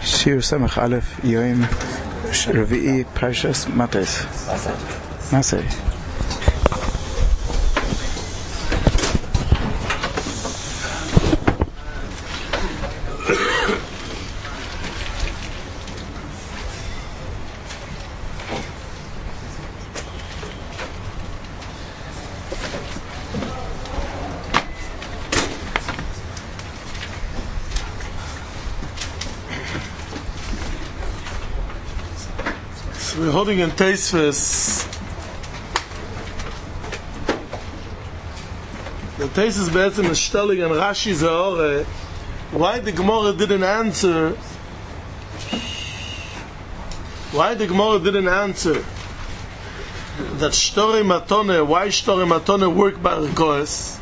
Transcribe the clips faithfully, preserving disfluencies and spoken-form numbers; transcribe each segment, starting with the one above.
שיר סמך א' יום רביעי פרשס מטס מסי. We're holding in Teisves. The Teisves be'etzem is stelling in Rashi Zahore why the Gemara didn't answer why the Gemara didn't answer that Shtori Matone, why Shtori Matone work by Rekoes.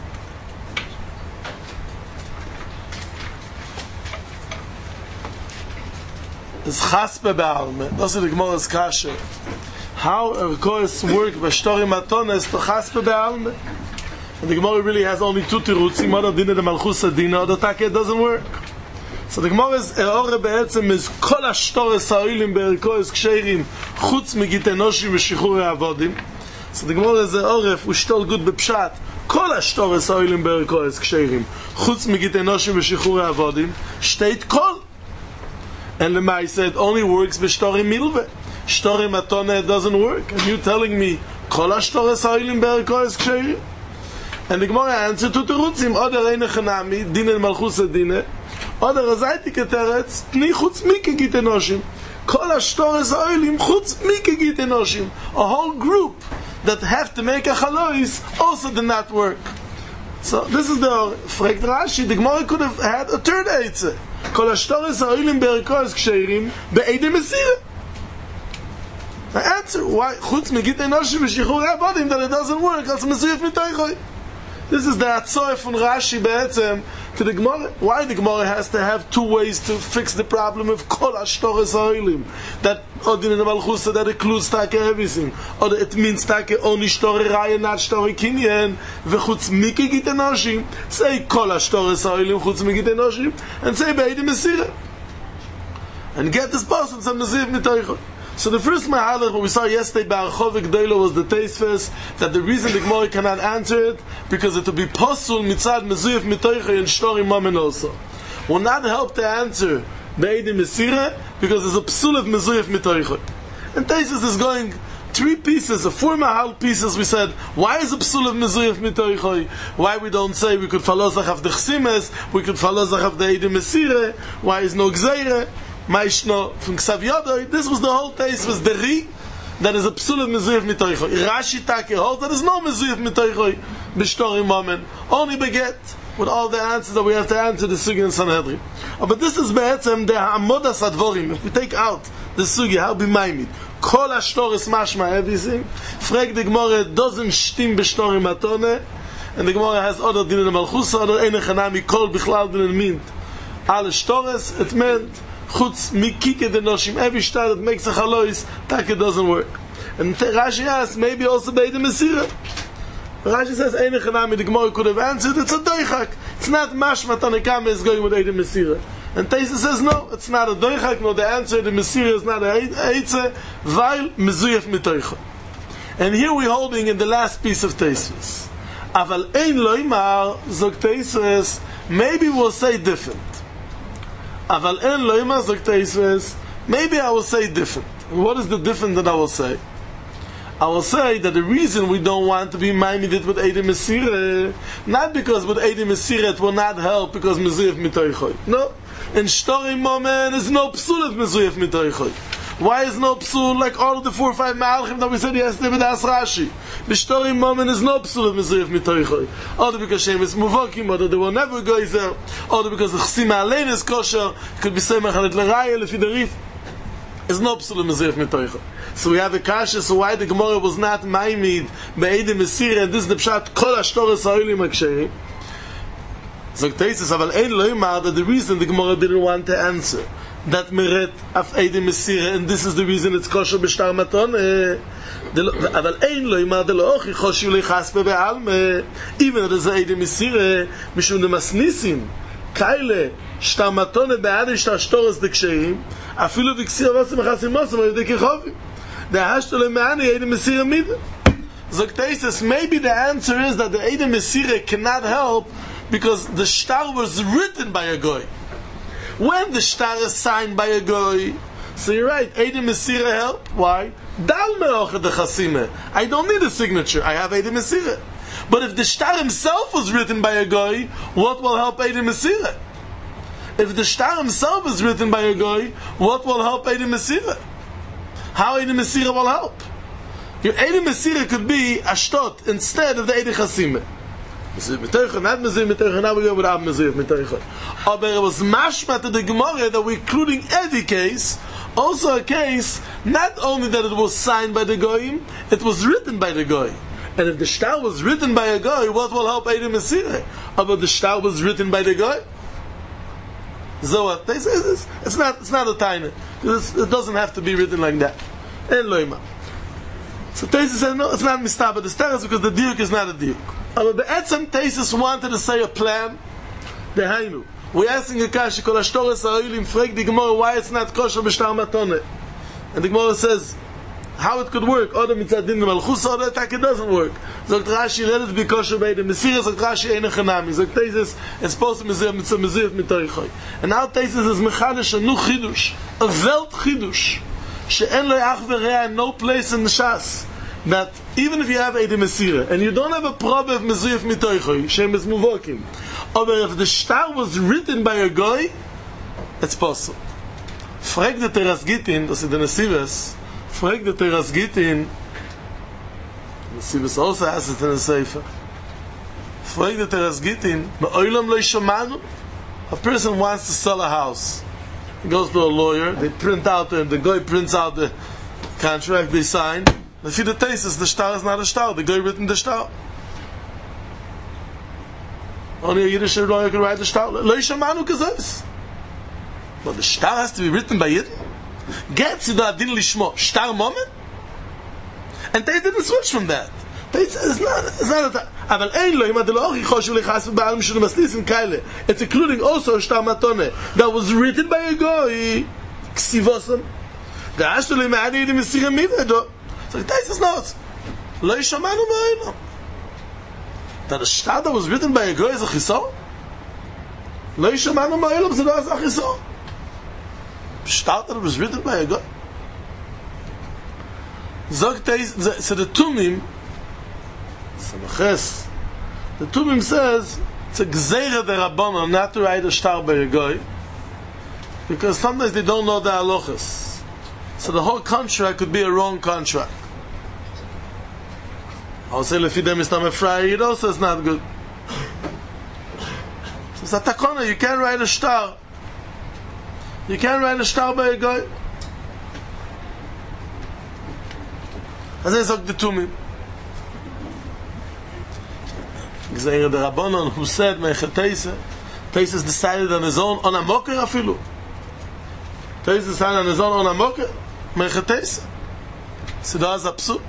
Is chaspe be'alme. Das ist die Gemara's kashe. How a rekoes work by Shtori Matone is to chaspe be'alme. And the Gemara really has only two tirutzim. Or dina de malchus adina, or the take it doesn't work. So the Gemara's eore be'etzem is kol ha-shtori sa'olim be'rekoes ksheirim chutz megit enoshim v'shichuri avodim. So the Gemara's eore, if we stole good bepshat, kol ha-shtori sa'olim be'rekoes ksheirim chutz megit enoshim v'shichuri avodim steht kol. And the Mai said only works b'shtori milve. Shtori matone doesn't work. And you telling me kol ha-shtori sa'olim be'rekoes ksheirim? And the Gemara answered to terutzim oder eine chanami dine malchus adine oder azayti keteretz pni chutz mike git enoshim kol ha-shtori sa'olim chutz mike git enoshim. A whole group that have to make a chalois also did not work. So this is the fragt Rashi. The Gemara could have had a third eitzah. Kol ha-shtori sa'olim be'rekoes ksheirim be'edem mesira. The answer why chutz migit enoshim v'shichur avodim that it doesn't work. That's mesirif mitoichoi. This is the Atzoy from Rashi be'etzem to the Gemara. Why the Gemara has to have two ways to fix the problem of kol ha-shtori sa'olim, that odin in the malchusa that includes take everything, or it means take only shtori raya, not shtori kinyan, v'chutz miki git enoshim. Say kol ha-shtori sa'olim chutz miki git enoshim, and say be'edim mesira, and get this person some mesir mitoichot. So the first mahalach what we saw yesterday by Archovik Deilo was the Teisves, that the reason the Gemara cannot answer it because it will be posul mitzad mezuyef mitoicha and shtori mamen also. Will not help to answer be'edim mesira because there's a psul of mezuyef mitoicha. And Teisves is going three pieces, the four mahal pieces. We said why is a psul of mezuyef mitoicha? Why we don't say we could follow zachav the chsimes, we could follow zachav the edim mesira? Why is no gzeire? Maishno from Ksav Yodoi, this was the whole taste was the ri that is a psul of mezuyef mitoichoi. Rashi take holds that is no mezuyef mitoichoi b'shtori moment. Only beget with all the answers that we have to answer the sugi in Sanhedrin. Oh, but this is be'etzem the ha'amodas advorim. If we take out the sugi, how be maimid? Kol ha'shtoris mashma everything. Frag the Gemara doesn't shtim b'shtori matone, and the Gemara has other din in malchusa, other eine chanami kol bichlal din mint. Al shtoris it meant chutz mikike de noshim, every star that makes a chalois, taka doesn't work. And Rashi asks, maybe also be'edem mesira. Rashi says, eine chanami, the Gemara could have answered, it's a doichak. It's not mashma tanekame is going with edem mesira. And Teisa says, no, it's not a doichak, no, the answer, the mesira is not a eitze, weil mezuyef mitoicha. And here we're holding in the last piece of Teisves. Aval ein loimar, zog Teisves, maybe we'll say different. Aval en loima zok Teisves, maybe I will say different. What is the different that I will say? I will say that the reason we don't want to be minded with Eidem Mesira, not because with Eidem Mesira it will not help because Mezuyef Mitoichoi. No. In Shtori Momen is no psul of Mezuyef Mitoichoi. Why is no psul like all of the four or five Ma'alchim that we said yesterday with As Rashi? The Shtori Momen is no psul of Mezuyef Mitoichoi. Either because Shem is Muvokim, or they will never go there, or because the Chsima Alein is kosher, it could be Semach Hanet L'Raya, Lefi Derif. Is no psul of Mezuyef Mitoichoi. So we have a kasha, so why the Gemara was not Maimid, Be'edim Mesira, and this is the Pshat, Kol HaShtori Sa'olim HaKsherim. So Teisves, Aval Ein Loimar, that the reason the Gemara didn't want to answer, that meret af Eidem Mesira, and this is the reason it's kosher b'shtar maton. Aval ein lo imar de lo ochi choshiv lechaspe be'alme. Even if there's Eidem Mesira, mishum de masnisim, כאלה שטר מתונה בעד שטר שטורס דקשיים, אפילו בקסיר ועושים מחסים מוסם, אבל ידי כחובים. דהשתו למעני עדים מסיר המידה. Zoktesis, maybe the answer is that the Eidem Mesirah cannot help because the shtar was written by a goy. When the shtar is signed by a goy, so you're right, Eidem Mesirah help. Why? Dal me'ochet de chasime. I don't need a signature. I have Eidem Mesirah. But if the shtar himself was written by a goy, what will help Eidem Mesirah? If the shtar himself is written by a goy, what will help Eidem Mesirah? How Eidem Mesirah will help? Your Eidem Mesirah could be ashtot instead of the Eidem Chasime. Mesirah mitoicha, not Mesirah mitoicha, now we go without Mesirah mitoicha. But it was mashma to the Gemara that we're including every case, also a case, not only that it was signed by the Goyim, it was written by the Goy. And if the shtar was written by a Goy, what will help Eidem Mesirah? But the shtar was written by the Goy? So what? They say this. It's not, it's not a tiny. It doesn't have to be written like that. En loima. So Taisus says, no, it's not mistaba. The stars because the diuk is not a diuk. But the etzem Taisus wanted to say a plan. The hainu. We're asking a kashi kol ashtoras ha'olim frek the Gemara why it's not kosher b'shtar matone. And the Gemara says how it could work. Oda mitzad din malchus, oda attack it doesn't work. Zogt Rashi, let it be kosher by the Mesirah. Zogt Rashi ein chanami. Zogt Taisus it's supposed to be mizir mitzvah mizir mitoichoi. And now Taisus is mechadish a nu chidush, a welt chidush. She'en lo yach v'reya, no place in the Shas. That even if you have Eidem Mesirah and you don't have a problem of Mezuyef Mitoichoi, Shem is Muvokim, or if the shtar was written by a Goy, it's possible. Frag the Teras Gitin, das ist the Nesivas, frag the Teras Gitin, Nesivas also has it in the Sefer, frag the Teras Gitin, Me'olam lo yishamanu, a person wants to sell a house. He goes to a lawyer, they print out, the Goy prints out the contract, they sign. If you the Taisus, the shtar is not a shtar. The guy written the shtar. Only a Yiddish lawyer can write the shtar. Lo yishamanu kazos. But the shtar has to be written by Yidden. Gets you the adin lishmo. Shtar moment? And they didn't switch from that. It's not, it's not a... אבל אין לו, אם אתה לא אוכי חושב לחס ובעלם שלו מסליסים כאלה. It's including also shtar matone. That was written by a guy. Ksivosam. דאשתו לי מעדי ידי מסירה מידו. So Taisus knows. Lo yishamanu me'olam. That a shtar that was written by a guy is a chisor? Lo yishamanu me'olam is a chisor. Shtar that was written by a guy. Zog Taisus, so the Tumim, Samaches, the Tumim says, it's a gzeira de Rabbanon not to write a shtar by a guy, because sometimes they don't know the halachas. So the whole contract could be a wrong contract. I'll say if them is not a friar, it also is not good. So it's a takona, you can't write a shtar. You can't write a shtar by a guy. As I said, the Tumim. Gzeira de Rabbanon, who said, Meichel Teisa, Taisus decided on his own, on a mocker afilu. Taisus decided on his own, on a mocker. Meichel Teisa. So that's absurd.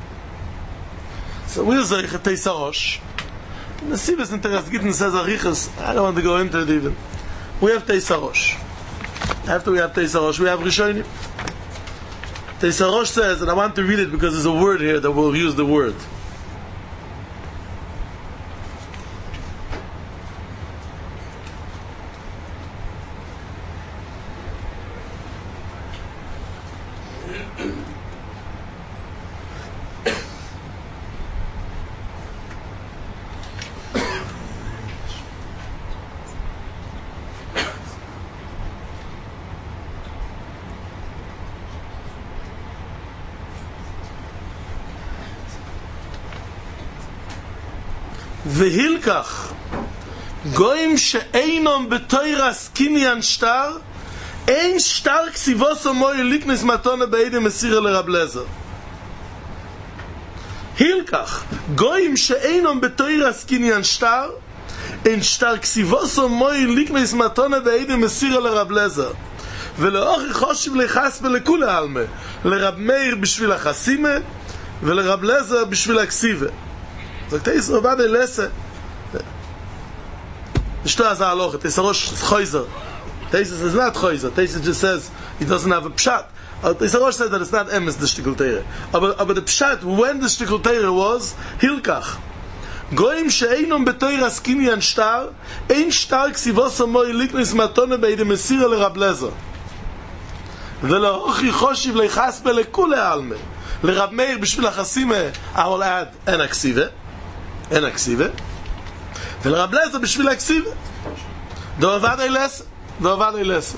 So we'll say Teisa Rosh. The Sivas in Teras Gittin says Arichas. I don't want to go into it even. We have Teisa Rosh. After we have Teisa Rosh, we have Rishonim. Teisa Rosh says, and I want to read it because there's a word here that will use the word. והילקח גויים שאינם בתוירס קניין שטר אין שטר כסיבוס מוי ליקנס מתונה באידם מסירה לרב לזר הילקח גויים שאינם בתוירס קניין שטר אין שטר כסיבוס מוי ליקנס מתונה באידם מסירה לרב לזר ולאוכי חושב לחס ולכול העלמה לרב מאיר בשביל החסימה ולרב לזר בשביל הכסיבה. So Taisus Rabbanon Lesse, the shtar has a halacha. Teisa Rosh is choizer. Teisa is not choizer. Teisa just says he doesn't have a pshat. Uh, Teisa Rosh says that it's not emes the shtikul teire. But, but the pshat, when the shtikul teire was, hilkach. Goyim she'einum betoiras kinyan shtar, ein shtar ksivos amoy liknis matone beide mesira leRab Lezer. ולאוכי חושיב ליחספה לכולי העלמה לרב מאיר בשביל החסימה אבל עד אין הכסיבה אין הכסיבה ולרב לזר בשביל הכסיבה דו עבד אי לסה דו עבד אי לסה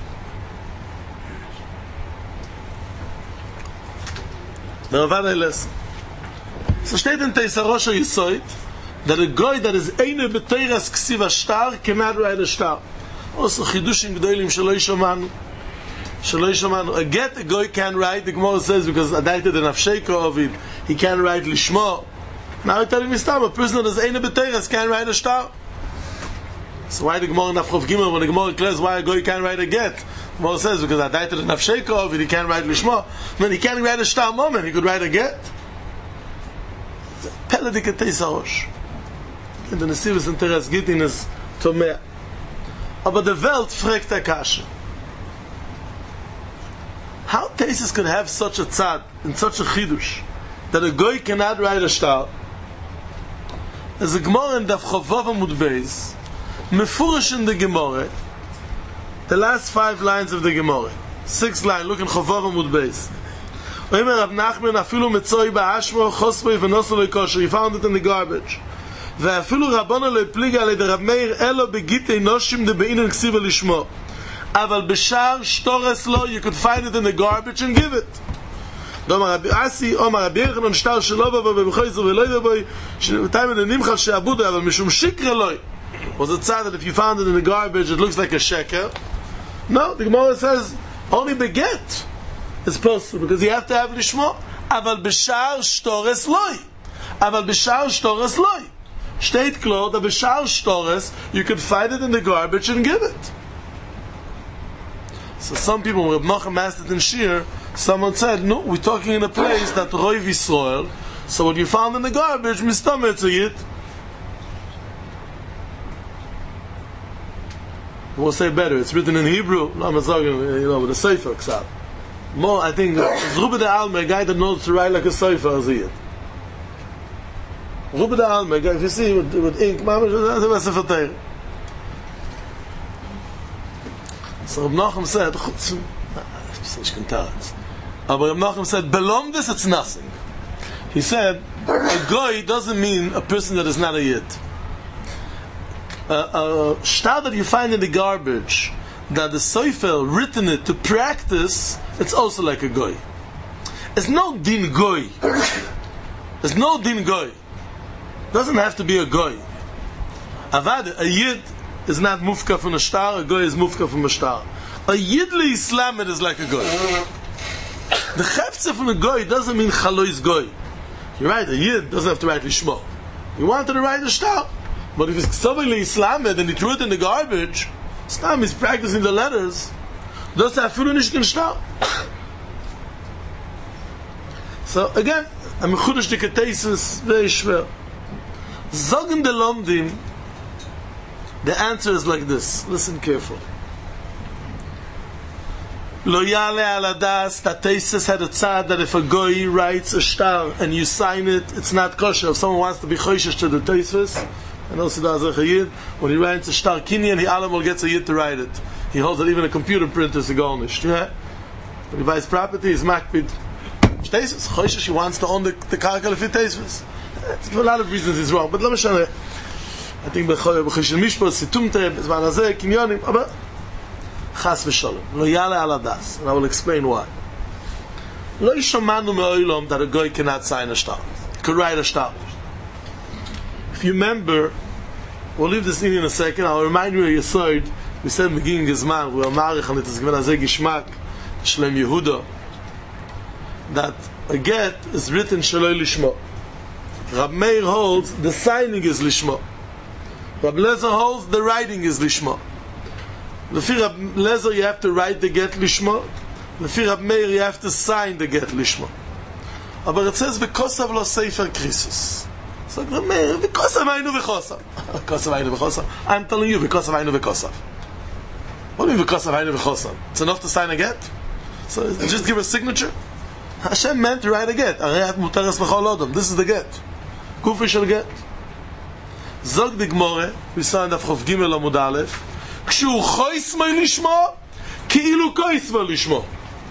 דו עבד אי לסה So steht in Teisa Rosh Yisoid that a guy that is eine beteiras ksiva shtar cannot write a shtar. Also chidushim gdoilim shelo yishamanu shelo yishamanu. A get a guy can write, the Gemara says, because adaita the nafsheiko of it, he can write lishmo. Now I tell him a person that is eine beteiras can write a shtar. So why the Gemara nafchov gimel when the Gemara declares why a guy can write a get? The Gemara says because adaita the nafsheiko of it, he can write lishmo. When he can't write a shtar moment, he could write a get. Peledik et Teisa Rosh. In the Nesivus Interes Gittin is Tomea. Aber the Welt fragt der Kasche. How Teisas could have such a tzad, and such a chidush, that a goy cannot write a shtar? As a Gemara in Daf Chovav Amud Beis, mefurish in the Gemara, the last five lines of the Gemara, six line, look in Chovav Amud Beis. Omer Rav Nachman afilu metzoi ba'ashmo chosboi v'nosu lo kosher. He found it in the garbage. Ve'afilu Rabbana lo pliga ale de Rav Meir elo begitei noshim de be'inin ksiva lishmo. Aval b'shar shtores lo, you could find it in the garbage and give it. Omar Rabbi Asi, Omar Rabbi Yechanan shtar shelo b'bo b'choizu v'loi b'boi shenetayim in the nimchal she'abudu aval mishum shikre loi. Was it sad that if you found it in the garbage it looks like a sheker? No, the Gemara says only beget is possible because you have to have lishmo. Aval b'shar shtores loy. Aval b'shar shtores loy. Steht klar that b'shar shtores you could find it in the garbage and give it. So some people, when Reb Nachum asked it in Shir, someone said, no, we're talking in a place that Roiv Yisrael, so what you found in the garbage, mistameh to it. We'll say better, it's written in Hebrew, no, I'm talking, you know, with a sefer ksab. More, I think, Rubbe de Alme, a guy that knows to write like a sefer, as he is. Rubbe de Alme, a guy, if you see with, with ink, mama, that's a sefer teir. So Reb Nachum said, ich can tell it. But Reb Nachum said, belong this, it's nothing. He said, a goy doesn't mean a person that is not a yid. A shtar that you find in the garbage, that the Sefer written it to practice, it's also like a goy. It's no din goy. There's no din goy. It doesn't have to be a goy. Avad, a yid is not mufka from a shtar, a goy is mufka from a shtar. A yidli Islam it is like a goy. The chefze from a goy doesn't mean chalois goy. You're right, a yid doesn't have to write lishmo. He wanted to write a shtar. But if it's somebody Islam and he threw it in the garbage, Islam is practicing the letters. Does that feel nicht in shtar? So again, I'm chudish the ketesis very schwer. Zogen de lomdim. The answer is like this. Listen carefully. Lo yale al adas, that Tesis had a tzad that if a goy writes a shtar and you sign it, it's not kosher. If someone wants to be choishish to the Tesis, and also does a yid, when he writes a shtar kinyan, he alamal gets a yid to write it. He holds that even a computer printer is a garnish. Yeah? When he buys property, he's makpid. Tesis, choishish, he wants to own the, the karka lefi Tesis. For a lot of reasons he's wrong, but let me show you. I think b'choy b'chishel mishpos situmte b'zman hazeh kinyonim, but chas v'sholem lo yale al adas, and I will explain why. Lo yishamanu me'oilom that a guy cannot sign a shtar, could write a shtar. If you remember, we'll leave this in in a second. I'll remind you of your side. We said begin gezman we are marich and it is given hazeh gishmak shlem Yehuda that a get is written shaloi lishmo. Rab Meir holds the signing is lishmo. Rab Lezer holds the writing is lishma. Lefi Rab Lezer you have to write the get lishma. Lefi Rab Meir you have to sign the get lishma. But it says v'kosav lo sefer krisus. So Rab Meir, v'kosav aynu v'chosav. Kosav aynu v'chosav. I'm telling you, v'kosav aynu v'kosav. What do you mean v'kosav aynu v'chosav? It's enough to sign a get? So just give a signature? Hashem meant to write a get. This is the get. Kufi shel get. Zog the Gemara, we saw in the Chof Gimel Amud Aleph, Kshu choismei lishmo, ki'ilu koismei lishmo.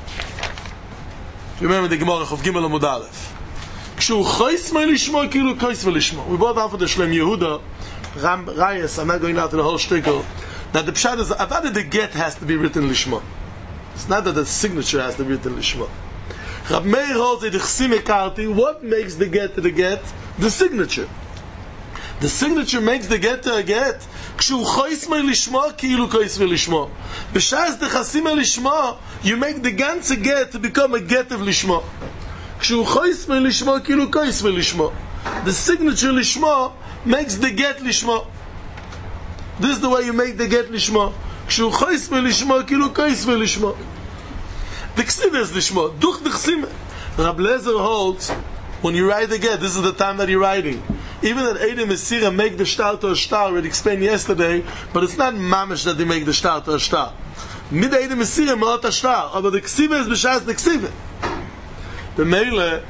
Remember the Gemara, Chof Gimel Amud Aleph. Kshu choismei lishmo, ki'ilu koismei lishmo. We brought out for the Shlem Yehuda, Ram Rayas, I'm not going out to the whole shtickle, that the pshat is, about the get has to be written lishmo. It's not that the signature has to be written lishmo. Rab Meir holds the chsime karti. What makes the get to the get? The signature. The signature makes the get to a get. Kshu choismei lishmo, ki'ilu koismei lishmo. B'shas the chasime lishmo, you make the ganze get to become a get of lishmo. Kshu choismei lishmo, ki'ilu koismei lishmo. The signature lishmo makes the get lishmo. This is the way you make the get lishmo. Kshu choismei lishmo, ki'ilu koismei lishmo. The ksiva is lishmo. Duch the chsime. Rab Lezer holds, when you write the get, this is the time that you're writing. Even that Eidem Mesira make the shtar to a shtar, we explained yesterday, but it's not mamish that they make the shtar to a shtar. Mid Eidem Mesira me'ot a shtar, but the ksiva is b'shas the ksiva. The meile,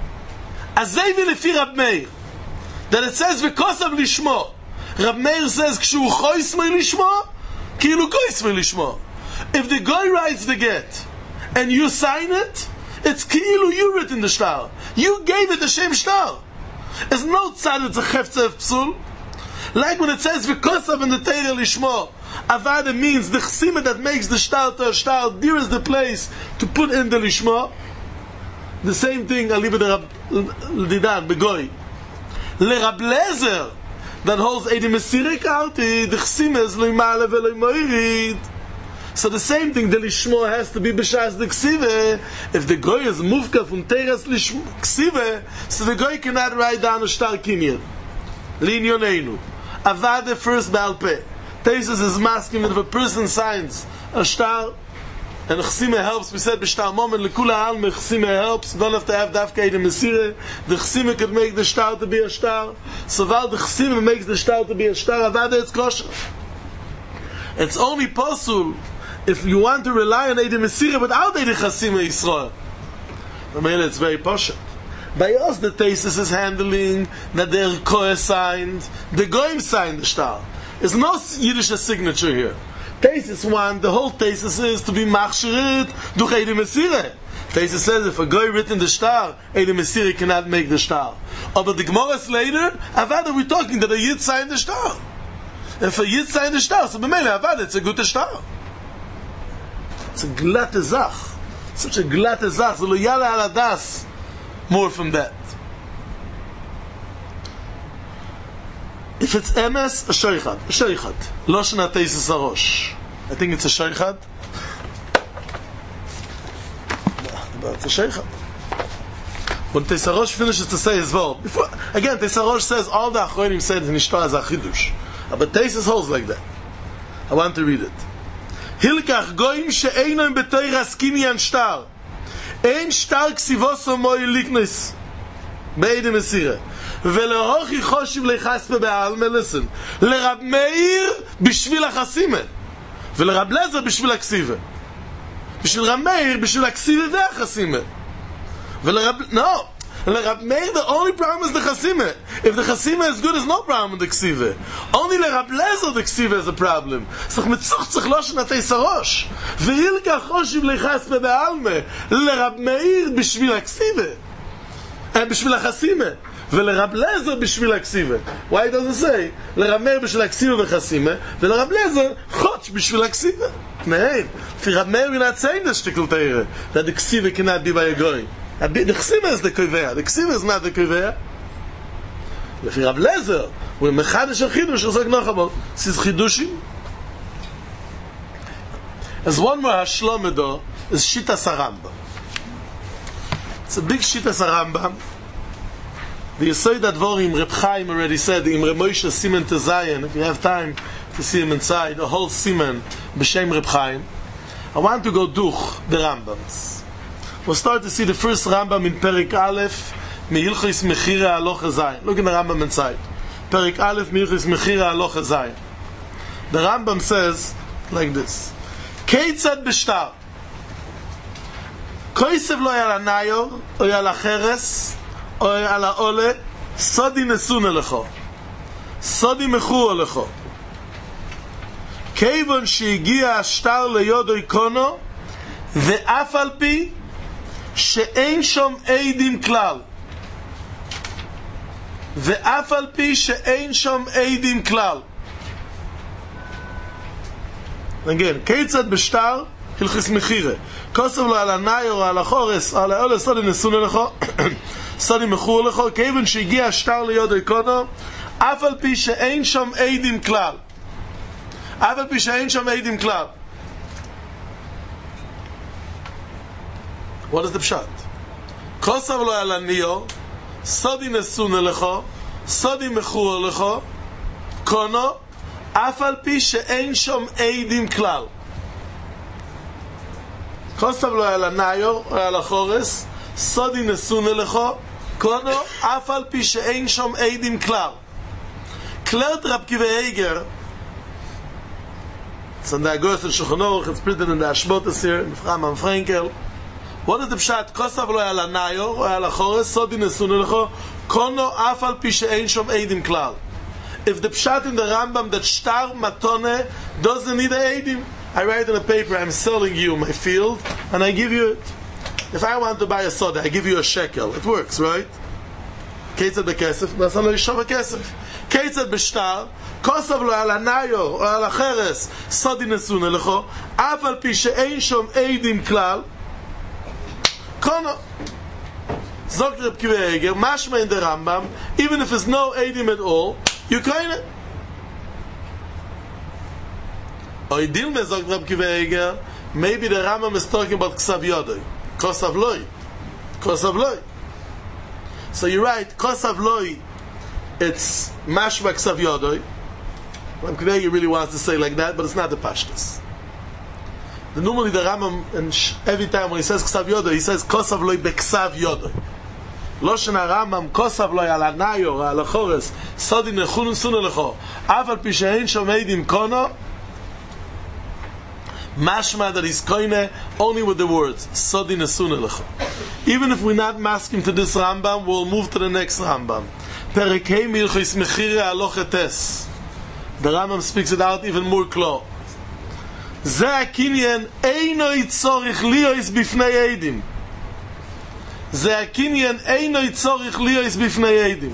azay v'lefi Rab Meir, that it says v'kosav lishmo. Rab Meir says, kshu choismei lishmo, ki'ilu koismei lishmo. If the guy writes the get, and you sign it, it's ki'ilu you written the shtar. You gave it the shem shtar. There's no tzad, it's a cheftzeh of psul. Like when it says v'kosav in the Teirah lishmo, avada means the chsima that makes the shtar to a shtar, there is the place to put in the lishmo. The same thing, aliba de Rab Didan, begoy. Le Rab Lezer, that holds Eidem Mesira karti, the chsima is lo'imale ve'lo'imoirid. So the same thing, the lishmo has to be b'shas the ksive. If the goy is mufka from teras lishmo ksive, so the goy cannot write down a shtar kinyan. Linyoneinu. Avad the first balpe. Tesis is masking that if a person signs a shtar, and chsime helps, we said b'shtar moment, lekula alme chsime helps, you don't have to have dafka Eidem Mesira. The chsime could make the shtar to be a shtar. So while the chsime makes the shtar to be a shtar, avad it's kosher. It's only possible if you want to rely on Eidem Mesira without Eidem Chasima Yisrael. I mean, it's very posh. By us, the thesis is handling that the Erkoe signed, the Goyim signed the shtar. There's no Yiddish signature here. Thesis one, the whole thesis is to be machshirit durch Eidem Mesira. Thesis says if a Goy written the shtar, Eidem Mesira cannot make the shtar. But the Gemara later, Avada, we're talking that a Yid signed the shtar. If a Yid signed the shtar, so b'meila Avada, it's a good shtar. It's a glatte zach. Such a glatte zach. So lo yala ala das more from that. If it's emes, a shoichat. A shoichat. Lo shana teises arosh. I think it's a shoichat. But it's a shoichat. When Teisarosh finishes to say his word, before, again, Teisarosh says all the Achronim said in Ishtar as a chidush. But Teisus holds like that. I want to read it. Hilkach goyim she'einoim b'toiras kinyan shtar. Ein shtar ksivoso moi liknis. Be'eidem Mesira. Ve'lehochi choshiv lechaspe be'alme, listen. L'Rab Meir b'shvil ha'chasime. Ve'lerab Lezer b'shvil ha'ksive. B'shvil Rab Meir b'shvil ha'ksive ve'ha'chasime. Ve'lerab... No. L'Rab Meir, the only problem is the chasime. If the chasime is good, there's no problem with the ksive. Only l'Rab Lezer the ksive is a problem. So mitzuch tzich losh natei sarosh. Ve'ilka choshiv lechaspe be'alme. L'Rab Meir b'shvil ha'ksive. And b'shvil ha'chasime. Ve'lerab Lezer b'shvil ha'ksive. Why does it say? L'Rab Meir b'shvil ha'ksive ve'chasime. Ve'lerab Lezer chotch b'shvil ha'ksive. Nein. For Rab Meir we're not saying this shtickle teire. That the ksive cannot be by a goy. The ksiva is the kovea. The ksiva is not the kovea. If you have Lezer, when mechadish a chidush, it's like nachabot. This is chidushim. As one more hashlomedo is Shitas HaRambam. It's a big Shitas HaRambam. The Yesod Advorim, Reb Chaim already said, in Reb Moshe Simen Tezayin, if you have time to see him inside, the whole Simen, B'Shem Reb Chaim. I want to go duch the Rambams. We'll start to see the first Rambam in Perik Aleph, Mehilchis Mechira Aloche Zayin. Look in the Rambam inside. Perik Aleph, Mehilchis Mechira Aloche Zayin. The Rambam says like this. Keitzad B'shtar. Koisev lo yal hanayor, o yal hacheres, o yal haole, sodi nesun elecho. Sodi mechur elecho. Keivon שהגיע השטר ליודו יקונו, ואף על פי שאין שום עדים כלל. ואף על פי שאין שום עדים כלל. Again, כיצד בשטר הלכיס מחירה. כוסף לו על הנאי או על החורס, על האולה סודי נסון אליכו, סודי מחור לכו, כיוון שהגיע השטר ליודו יקונו, אף על פי שאין שם עדים כלל. אף על פי שאין שם עדים כלל. What is the pshat? כוסף לו על הניו, סודי נסון אליכו, סודי מחור אליכו, קונו, אף על פי שאין שם עדים כלל. כוסף לו על הנאיור, על החורס, סודי נסון אליכו, קונו, אף על פי שאין שם עדים כלל. Klärt Rab Kiva Eiger, it's in the Agos and Shulchan Aruch, it's printed in the Ashmotas here, in Frama and Frankel. What is the pshat? Kosav lo al hanayor, or al hachores, sodi nesun elecho, kono af al pi she'ein shom eidim klal. If the pshat in the Rambam that shtar matone doesn't need eidim, I write in a paper, I'm selling you my field, and I give you it. If I want to buy a soda, I give you a shekel. It works, right? Keitzad bekesef, nasan lo yishov bekesef. Keitzad b'shtar, kosav lo al hanayor, or al hacheres, sodi nesun elecho, af al pi she'ein shom eidim klal, kono. Zogt Reb Kiva Eiger, mashma in the Rambam, even if there's no eidim at all, you kind it. Oidil me zogt Reb Kiva Eiger, maybe the Rambam is talking about ksav yodoi, kosav loi, kosav loi. So you're right, kosav loi, it's mashma ksav yodoi. Reb Kiva Eiger really wants to say like that, but it's not the pashtus. The normally the Rambam, and every time when he says ksav yodoi, he says kosav loi beksav yodoi. Loshen HaRambam, kosav loi al hanayor, al hachores, sodi nechun sun elecho, af al pi she'ein shom eidim kono, mashma that he's koine only with the words, sodi nesun elecho. Even if we're not masking to this Rambam, we'll move to the next Rambam. Perek Hey Milchis Mechire Alochetes. The Rambam speaks it out even more clear. Ze hakinyan eino yitzorich liyos bifnei eidim. Ze hakinyan eino yitzorich liyos bifnei eidim.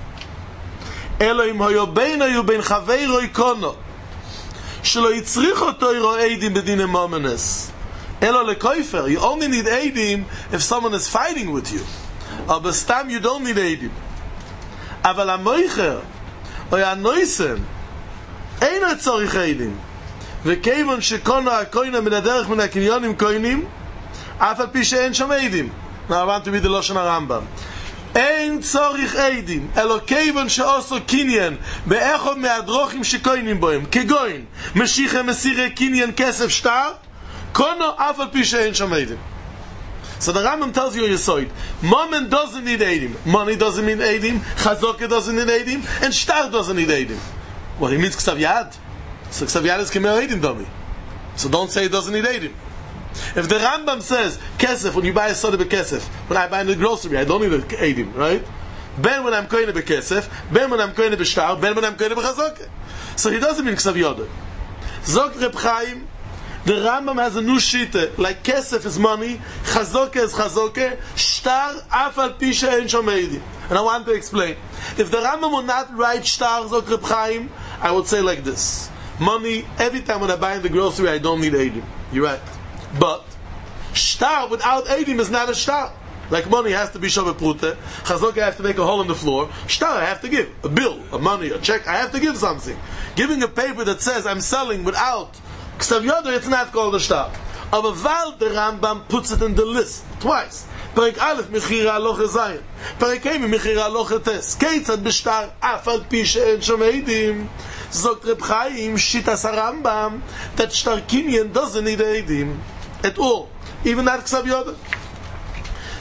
Elohim hoyo beino yu ben chaveiro ikono. Shelo yitzrich oto yiro eidim bedine momenes. Elo lekoifer. You only need eidim if someone is fighting with you. Aber stam you don't need eidim. Aval hamoicher or hanoisen eino yitzorich eidim. וכיוון שקונו הקוינה מן הדרך מן הקניונים קוינים אף על פי שאין שם עדים. Now I want to read the Lashon HaRambam. אין צורך עדים אלא כיוון שעושו קניין באחד מהדרוכים שקוינים בהם כגוין משיחה מסירי קניין כסף שטר קונו אף על פי שאין שם עדים. So the Rambam tells you your side. Moment doesn't need eidim. Money doesn't need eidim. Chazoke doesn't need eidim. And shtar doesn't need eidim. Well, he means ksav yad. So ksav yad is kemer eidim dummy. So don't say it doesn't need eidim. If the Rambam says kesef, when you buy a soda bekesef, when I buy in the grocery, I don't need eidim, right? Ben when I'm koine bekesef, ben when I'm koine b'shtar, ben when I'm koine b'chazoke. So he doesn't mean ksav yad. Zok Reb Chaim, the Rambam has a new shita, like kesef is money, chazoke is chazoke, shtar af al pi she'en shom eidim. And I want to explain. If the Rambam would not write shtar, Zok Reb Chaim, I would say like this. Money, every time when I buy in the grocery, I don't need eidim. You're right. But, shtar without eidim is not a shtar. Like money has to be shaveh prute, chazoke I have to make a hole in the floor, shtar I have to give. A bill, a money, a check, I have to give something. Giving a paper that says I'm selling without ksav yodoi, it's not called a shtar. Aber weil the Rambam puts it in the list, twice. Perek Aleph, Mechira Aloche Zayin. Perek Hey, Mechira Aloche Tes. Keitzad b'shtar, af al pi she'en shom eidim. Zogt Reb Chaim, Shitas HaRambam, that shtar kinyan doesn't need eidim at all, even not ksav yodoi.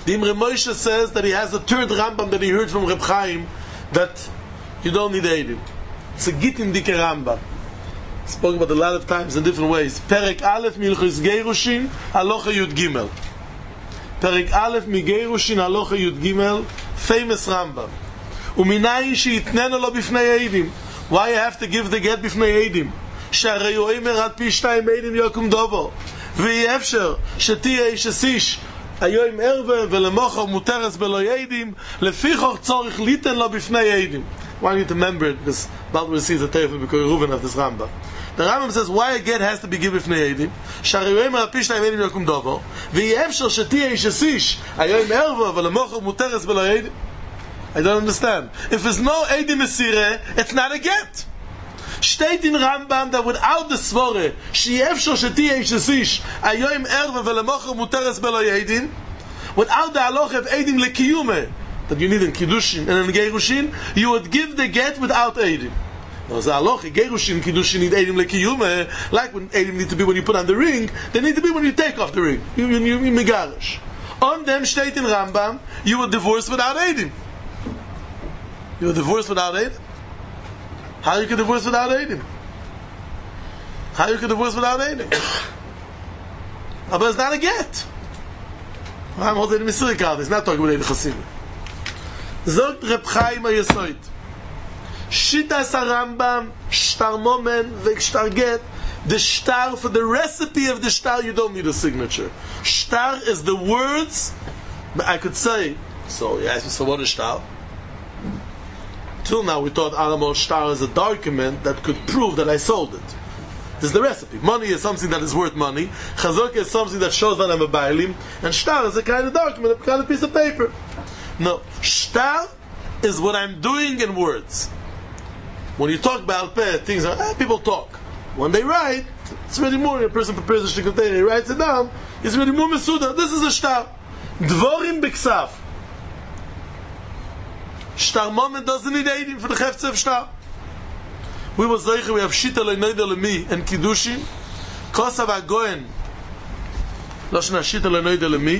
The Imre Moshe says that he has a third Rambam that he heard from Reb Chaim that you don't need Eidim. It's a Gittin Dike Rambam. Spoken about a lot of times in different ways. Perek Aleph Milchus Gerushin Halacha Yud Gimel. Perek Aleph Mi Gerushin Halacha Yud Gimel. Famous Rambam. Uminayin sheitnenu lo bifnei Eidim. Why you have to give the get bifnei Eidim? שהרי הוא אומר עד פי שתיים עדים יקום דובו ויהיה אפשר שתהיה איש הסיש היום ערבה ולמוחר מותרס בלא עדים לפיכך צורך ליתן לו בפני עדים. Why do you to remember it? Because Baldur sees the Teufel because Reuven of this Rambam. The Rambam says why a get has to be given בפני עדים שהרי הוא אומר עד פי שתיים עדים יקום דובו ויהיה אפשר שתהיה איש הסיש היום ערבה ולמוחר מותרס בלא עדים. I don't understand. If there's no עדים מסיר it's not a get. Steht in Rambam that without the svore she'efshor shetiyeh shesish ayoim erve velemocher muteres belo yedin, without the halacha of edim lekiyume that you need in kiddushin and in gerushin, you would give the get without edim. Now the halacha gerushin kiddushin need edim lekiyume, like when edim need to be when you put on the ring, they need to be when you take off the ring. You you you megarish. On them steht in Rambam you would divorce without edim. You would divorce without edim. How you can divorce without Eidim? How you can divorce without Eidim? But it's not a get. I'm holding the Messiah card. It's not talking about Eidim Chasim. Zogt Reb Chaim HaYesoid. Shitas HaRambam, Shtar Momen, Shtar Get. The Shtar, for the recipe of the Shtar, you don't need a signature. Shtar is the words, but I could say, so you ask me, so what is Shtar? Till now we thought Alamol Shtar is a document that could prove that I sold it. This is the recipe. Money is something that is worth money. Chazok is something that shows that I'm a Bailim. And Shtar is a kind of document, a kind of piece of paper. No, Shtar is what I'm doing in words. When you talk about Peh, things are, eh, people talk. When they write, it's really more. A person prepares a shtickotei, he writes it down, it's really more mesuda. This is a Shtar. Dvorim b'ksav. Shtar moment doesn't need Eidim for the Heftzeh of Shtar. We will say we have Shita le'neder le'mi and Kiddushin. Kosav HaGoyen Loshna Shita le'neder le'mi.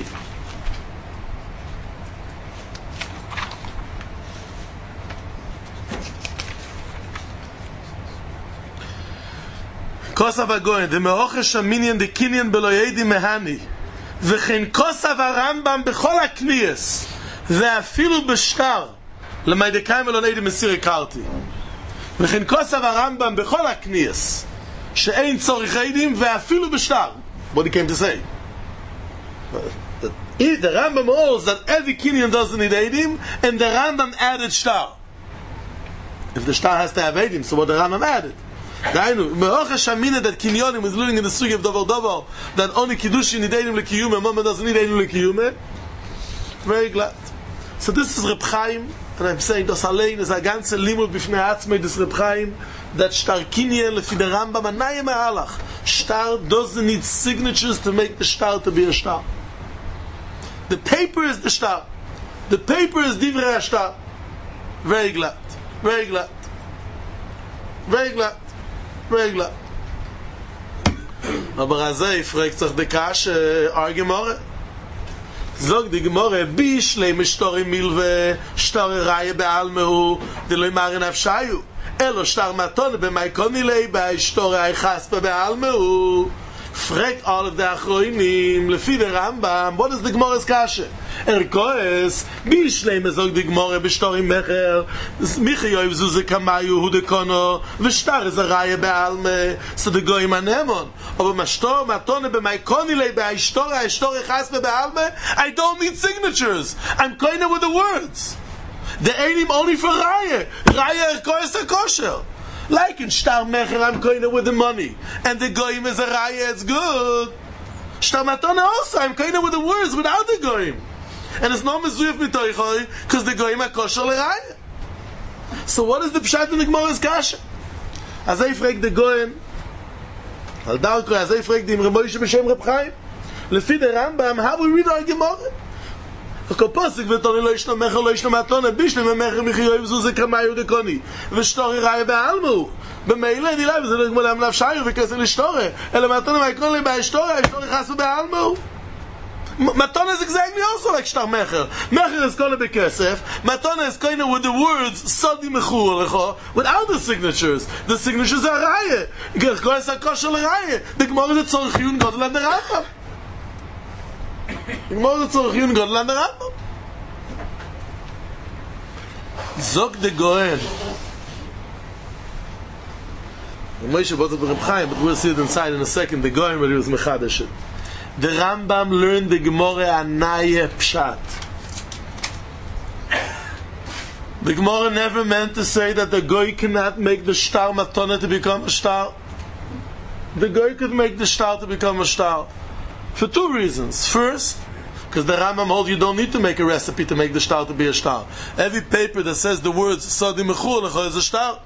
Kosav HaGoyen V'me'ochesh ha'minyan de'kinyan b'lo Eidim mehani V'chen Kosav HaRambam b'chol ha'kniyas Ve'afilu b'shtar למיידקאים ולא נהייתי מסיר הכרתי וכן כוסף הרמב"ם בכל הכניס שאין צורך עדים ואפילו בשטר. What he came to say, the, the Rambam holds that every Kinyan doesn't need Eidim and the Rambam added shtar. If the shtar has to have Eidim, so what the Rambam added? Me'ocha shamina that Kinyanim is living in the sugi of Dover Dover that only Kiddushin need Eidim lekiyume, Mama doesn't need Eidim lekiyume. Very glad. So this is Reb Chaim. And I'm saying, das allein is a ganze Limud b'fnei Atzmei des Reb Chaim, that Shtar Kinyan lefi the Rambam anayim ha'alach. Shtar doesn't need signatures to make the Shtar to be a Shtar. The paper is the Shtar. The paper is Divrei HaShtar. Very glad. Very glad. Very glad. Very glad. Aber azay fragt sich de Kasche Argemore. Zog die Gemorre bishlei mishtori milve shtar raye be'almehu deloi marin afshayu elo shtar maton b'maikonilei b'shtori aychas be'almehu. Frag all of the achroinim lefi the Rambam. What is the Gemorre's kasha? Er koes bishlei mezog the Gemorre b'shtori mecher michayoy v'zuze kamayu hu dekono v'shtar is a raye be'alme. So the goyim anemon aber mashtor matone b'maikonilei b'shtori ayshtori aychas be'alme. I don't need signatures. I'm koine with the words. The einim only for raye. Raye er koes a kosher. Like in Shtar Mecher, I'm going with the money. And the Goyim is a Raya, it's good. Shtar Matona also, I'm going with the words without the Goyim. And it's not Mezuyef Mitoichoi, because the Goyim are kosher l'Raya. So what is the Pshat in the Gemara's Kasha? As I frag the Goyim, Al Darko, as I frag the Imre Moshe b'Shem Reb Chaim, Lefi the Rambam, how we read our Gemara? הקופוסק ותוני לא ישנו מחר לא ישנו מתונה בישלי ממחר מחיו יבזו כמה יודקוני ושתורי ראי בעלמו במילא אני לא וזה לא גמול אמנף שיו וכסר לשתורי אלא מתונה מהקרון לי בהשתורי השתורי חסו בעלמו. Matana is exactly also like Shtar Mecher. Mecher is going to be Kesef. Matana is kind of with the words Sadi Mechur Lecha without the signatures. The signatures are Raya. Gerkois HaKosher Raya. The Gemara is Tzorich Yun Godel and the Rambam. The Gemara is Tzorich Yun Godel and the Rambam. Zog the Goen. Moshe brought it to Reb Chaim, but we'll see it inside in a second. The Goen where he was Mechadesh it. The Rambam learned the Gemara Anaye Pshat. The Gemara never meant to say that the Goy cannot make the Shtar Matana to become a Shtar. The Goy could make the Shtar to become a Shtar. For two reasons. First, because the Rambam holds you don't need to make a recipe to make the Shtar to be a Shtar. Every paper that says the words Sadi Mechur Lecha is a Shtar.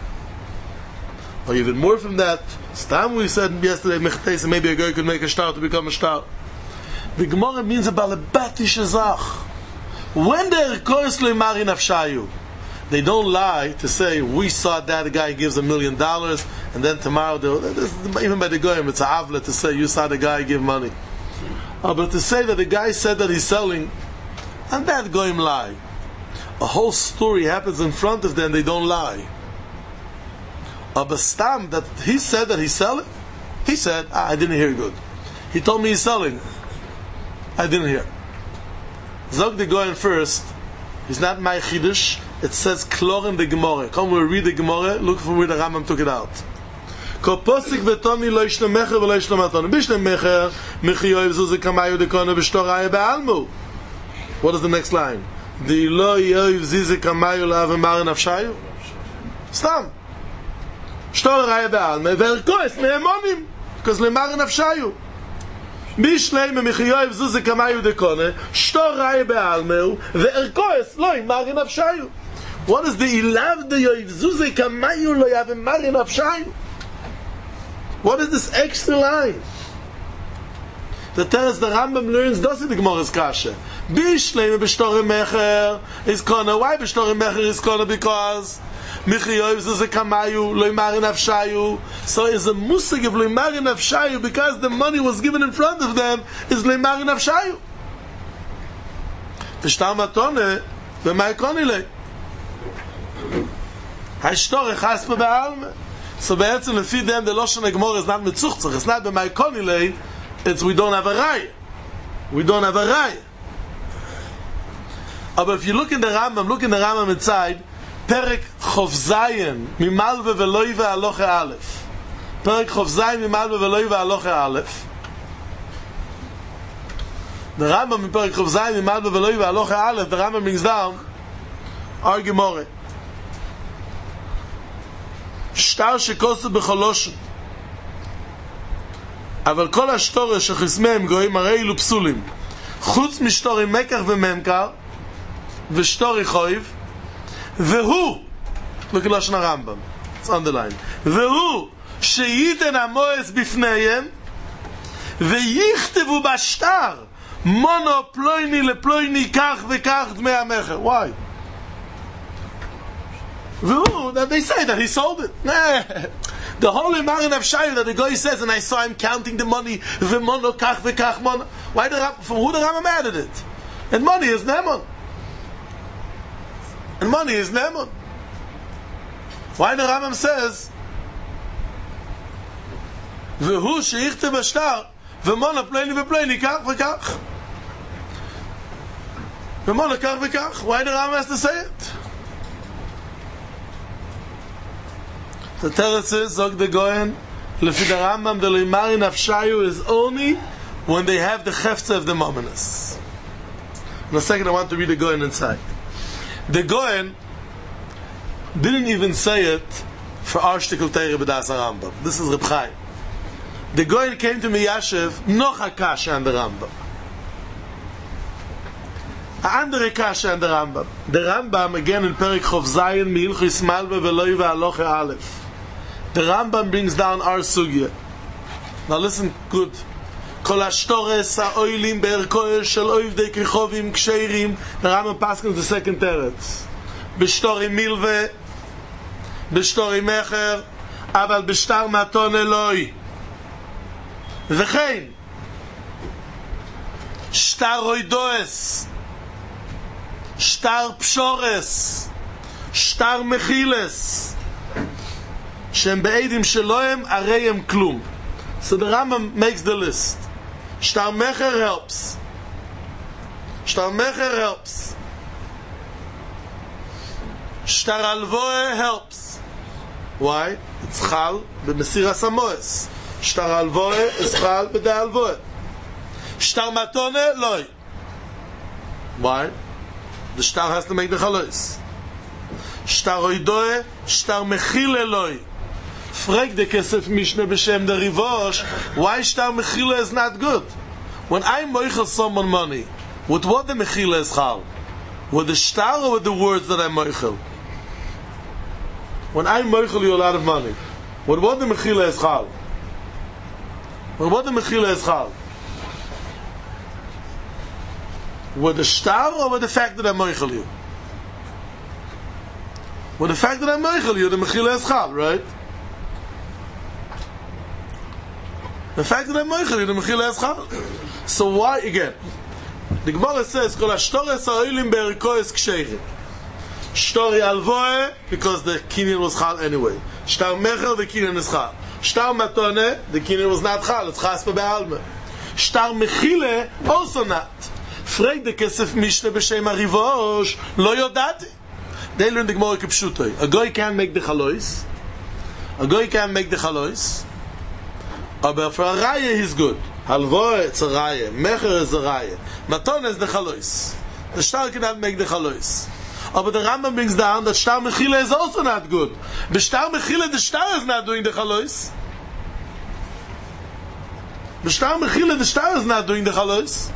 Or even more from that, Stam we said yesterday, Mechtesa, maybe a guy could make a Shtar to become a Shtar. The Gemara means a balabatish azach. When they're kois le'mari nafshayu, they don't lie to say, we saw that a guy gives a million dollars, and then tomorrow, even by the goyim, it's a avla to say, you saw the guy give money. Uh, but to say that the guy said that he's selling, and that goyim lie. A whole story happens in front of them, they don't lie. Uh, but Stam, that he said that he's selling, he said, ah, I didn't hear good. He told me he's selling. I didn't hear. Zog the Goyen first, it's not my Chiddush, it says Klor in the Gemara. Come, we'll read the Gemara, look from where the Rambam took it out. Ko posik vetoni lo yishlo mecher v'lo yishlo matoni. Bishlo mecher, michi yoiv zuzi kamayu dekona v'shtoraya be'almu. What is the next line? Di lo yoiv zizi kamayu la'avimari nafshayu. Stam. Shtoraya be'almu, ve'erkoes ne'emonim, because le'mari nafshayu. Bishlei michi yoiv zuzi kamayu dekona, shtoraya be'almu, ve'erkoes lo imari nafshayu. What is the ilav de yoiv zuzi kamayu lo yavimari nafshayu? What is this extra line? The Teres the Rambam learns doesn't the Gemara's kasha. Bishlei b'shtorim mecher is kona. Why b'shtorim mecher is kona? Because Michi Yoiv Zuzi Kamayu lo imari nafshayu. So is a musig of lo imari nafshayu because the money was given in front of them is lo imari nafshayu. V'shtar matone v'mai konile. Hashtor echaspa be'alme. So be'etzim lefi them the Loshan HaGemara is not mitzuchtzach. It's not b'mai konile. It's we don't have a raya. We don't have a raya. But if you look in the Rambam, look in the Rambam inside, Perek Chov Zayin, Mimalve Veloive Aloche Aleph. Perek Chov Zayin, Mimalve Veloive Aloche Aleph. The Rambam in Perek Chov Zayin, Mimalve Veloive Aloche Aleph, the Rambam brings down, Ar Gemore. Shtar Shekosu B'choloshen. אבל כל השטורש שחסמיהם גויים הרי אילו פסולים חוץ משטורי מקח וממקר ושטורי חויב והוא look at לשון הרמב"ם it's underlined והוא שייתן המועס בפניהם ויכתבו בשטר מונו פלויני לפלויני כך וכך דמי המחר why? והוא that they say that he sold it the whole Imari Nafshayu that the guy says, and I saw him counting the money, v'mono kach v'kach mono. Why the Ram, from who the Rambam added it? And money is Nemon. And money is Nemon. Why the Rambam says, v'hu she'ichte b'shtar, v'mono pleini v'pleini kach v'kach. V'mono kach v'kach. Why the Rambam has to say it? The Teretz is, Zog the Goyen, Lefi the Rambam, the Limari Nafshayu is only when they have the Chefza of the Mominus. In a second I want to read the Goyen inside. The Goyen didn't even say it for Arshtikul Teire B'das HaRambam. This is Reb Chaim. The Goyen came to Miyashiv, noch HaKasha and the Rambam. Andere Kasha and the Rambam. The Rambam, again in Perik Chov Zayin, Mi'ilchis Malve Ve'loi Ve'aloche Aleph. The Rambam brings down our sugya. Now listen good. Kol ashtores ha'oilim be'erkoel shel oivdei krichovim ksheirim. The Rambam passes the second teretz. B'shtori milve, b'shtori mecher, aval b'shtar maton eloi. V'chein, Shtar Roidoes, Shtar Pshores, Shtar Mechiles, Shem Be'edim Sheloem Areim Klum. So the Rambam makes the list. Shtar Mecher helps. Shtar Mecher helps. Shtar Alvoe helps. Why? It's Chal b'Mesiras Hamoes. Shtar Alvoe is Chal b'De Alvoe. Shtar Matone loy. Why? The shtar has to make the chalois. Shtar Oidoe, Shtar Mechile loy. Frag the Kesef Mishnah b'Shem the Rivosh, why Shtar Mechile is not good? When I moichel someone money, with what the Mechile is Chal? With the shtar or with the words that I moichel? When I moichel you a lot of money, with what the Mechile is Chal? With what the Mechile is Chal? With the shtar or with the fact that I moichel you? With the fact that I moichel you, the Mechile is Chal, right? The fact that I moichel you, the Mechile is Chal. So why, again, the Gemara says, Kol ha-shtores ha'olim be'erkoes k'sheirim. Shtori alvoe, because the kinyan was Chal anyway. Shtar mecher, the kinyan is Chal. Shtar matone, the kinyan was not Chal, it's Chaspa be'alme. Shtar mechile, also not. Frag the Kesef Mishnah b'Shem Arivosh, lo yodati. They learn the Gemara k'pshutoi. A goy can't make the chalois. A goy can't make the chalois. But for a raya, he's good. Halvoe, it's a raya. Mecher is a raya. Maton is the chalois. The shtar cannot make the chalois. But the Rambam brings down that shtar mechile is also not good. But shtar mechile, the shtar is not doing the chalois. The shtar mechile, the shtar is not doing the chalois.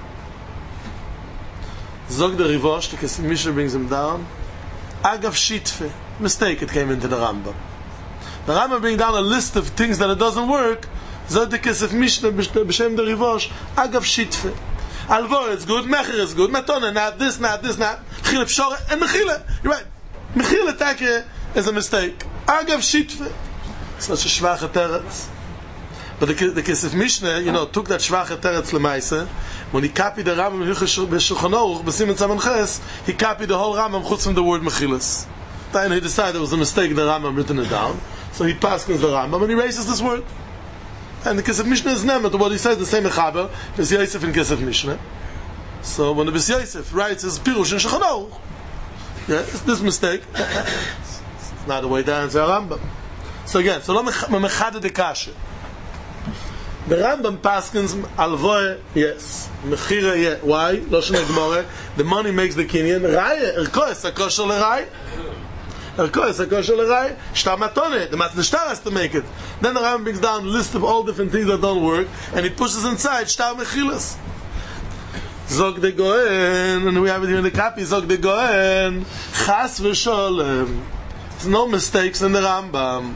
Zog the Rivosh, the Kesef Mishnah brings him down. Agav Shitfe. Mistake, it came into the Rambam. The Rambam brings down a list of things that it doesn't work. Zog the Kesef Mishnah b'Shem the Rivosh. Agav Shitfe. Alvor is good, Mecher is good, Matone, not this, not this, not Mechile Pshore, and Mechile. You're right. Mechile Take is a mistake. Agav Shitfe. Such a schwache teretz. But the, the Kesef Mishnah, you know, took that schwache teretz lemaise. When he copied the Rambam b'Shulchan Aruch, b'Siman Tzaman Ches, he copied the whole Rambam chutz from the word Mechilas. Then he decided it was a mistake, the Rambam written it down. So he paskins the Rambam and he erases this word. And the Kesef Mishnah is nemer to what he says, the same Mechaber, B'S Yosef in Kesef Mishnah. So when the B'S Yosef writes his Pirush in Shulchan Aruch, yeah, it's this mistake. It's not the way to answer a Rambam. So again, so lo mechade de kashe. The Rambam paskins alvoe, yes. Mechira, yes. Why? Loshen Gemara. The money makes the kinyan. Raya, erkoes, akosher lerai. Erkoes, akosher lerai. Shtar matone. The mat the shtar has to make it. Then the Rambam brings down a list of all different things that don't work, and he pushes inside shtar mechilas. Zog de Goen, and we have it here in the copy. Zog de Goen, chas v'sholem. There's no mistakes in the Rambam.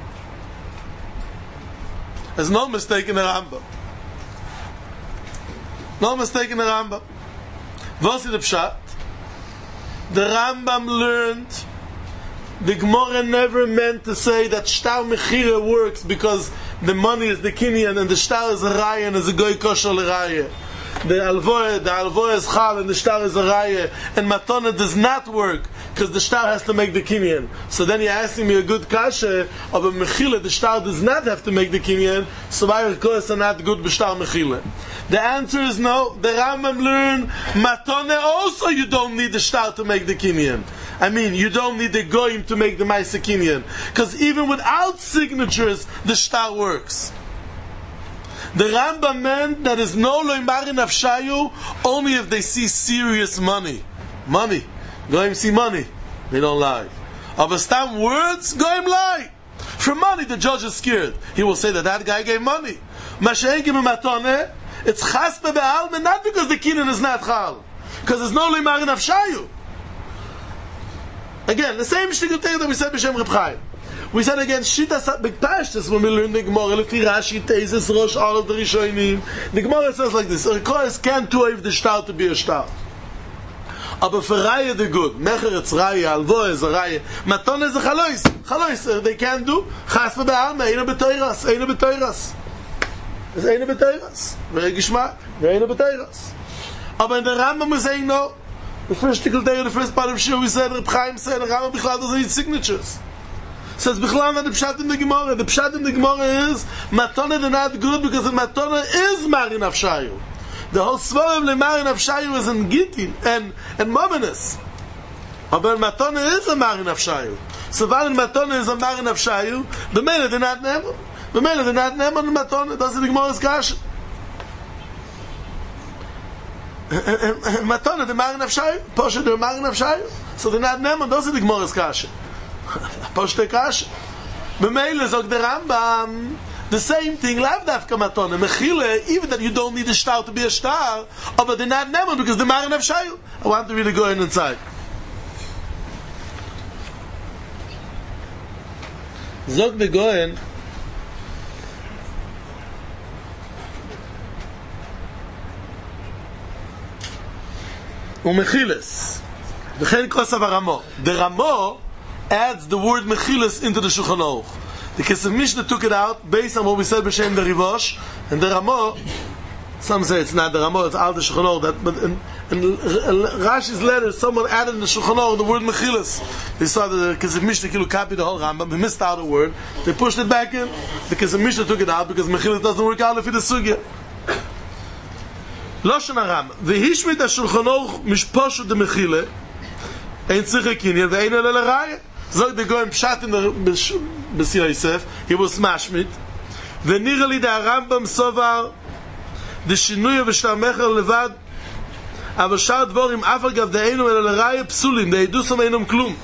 There's no mistake in the Rambam. No mistake in the Rambam. What's the pshat? The Rambam learned the Gemara never meant to say that shtar mechira works because the money is the kinyan and the shtar is a raya and is a goy kosher l'raya. The alvoy, the alvoy is chal and the shtar is a raya, and matona does not work because the shtar has to make the kinyan. So then you're asking me a good kasha of a mechila. The shtar does not have to make the kinyan, so why of course are not good b'shtar mechila? The answer is no. The Rambam learn matona also you don't need the shtar to make the kinyan. I mean, you don't need the goyim to make the ma'aseh kinyan, because even without signatures, the shtar works. The Rambam meant that is no loymar nafshayu only if they see serious money. Money. Goyim see money. They don't lie. Of a stam words, Goyim lie. For money, the judge is scared. He will say that that guy gave money. Mashein give him matone. It's chaspe be'alme, not because the kinyan is not chal. Because there's no loymar nafshayu. Again, the same shtickle that we said b'Shem Reb Chaim. We said again, Shita Big Pashtas, when we learn the Gemara, Lefi Rashi, Tesis, Rosh, all of the Rishonim. The Gemara says like this, Erkoes can't toiv the shtar to be a shtar. Aber for Raya the good, Mecher it's Raya, Alvo is a Raya, Maton is a Chalois. Chalois, they can't do, Chaspa be'alme, Eina b'toiras, Eina b'toiras. It's Eina b'toiras. Very Gishmak, Eina b'toiras. Aber in der Rambam we're saying no. The first tickle day of the first part of Shir we said, Reb Chaim said, the Rambam Bichlal doesn't need signatures. So it's Bichlal not the Pshat in the Gemara. The Pshat in the Gemara is, Matana is not good because the Matana is Mari Nafshayu. The whole Svarim LeMari Nafshayu is in Gittin and, and Mominus. Aber Matana is a Mari Nafshayu. So while Matana is a Mari Nafshayu, the Mele did not name him. The Mele did not name him Matana. That's the Gemara's Kasha. Matana, the Mari Nafshayu. Posha, the Mari Nafshayu. So they're not name him. That's the Gemara's Kasha. Posha Kasha. The Mele zog the Rambam. The same thing, lav dafka matana. Mechile, even that you don't need a star to be a star, but they're not name him because the Mari Nafshayu. I want to really go in inside. Zog the Goyen Umechiles V'chein kosav Ramo. The Ramo adds the word Mechiles into the Shulchan Aruch. The Kesef Mishnah took it out based on what we said b'Shem the Rivosh, and the Ramo, some say it's not the Ramo, it's all the Shulchan Aruch. That, but in, in Rashi's letter, someone added in the Shulchan Aruch the word Mechiles. They saw the Kesef Mishnah Kilu copied the whole Rambam. They missed out a word. They pushed it back in. The Kesef Mishnah took it out because Mechiles doesn't work out if it is Sugya. Loshen Aram. V'hishmit ha-Shulchan Aruch mishposhu de Mechile ein tzricha kinyan ve'ein ele l'raya. Zog the Goyen pshat in the B'si Yosef. He was mashmit. V'nira li da Rambam sovar de shinuya v'shtar mecher levad אבל שאר דבורים אף אגב דהיינו אלא לראי פסולים דהידוסם אינם כלום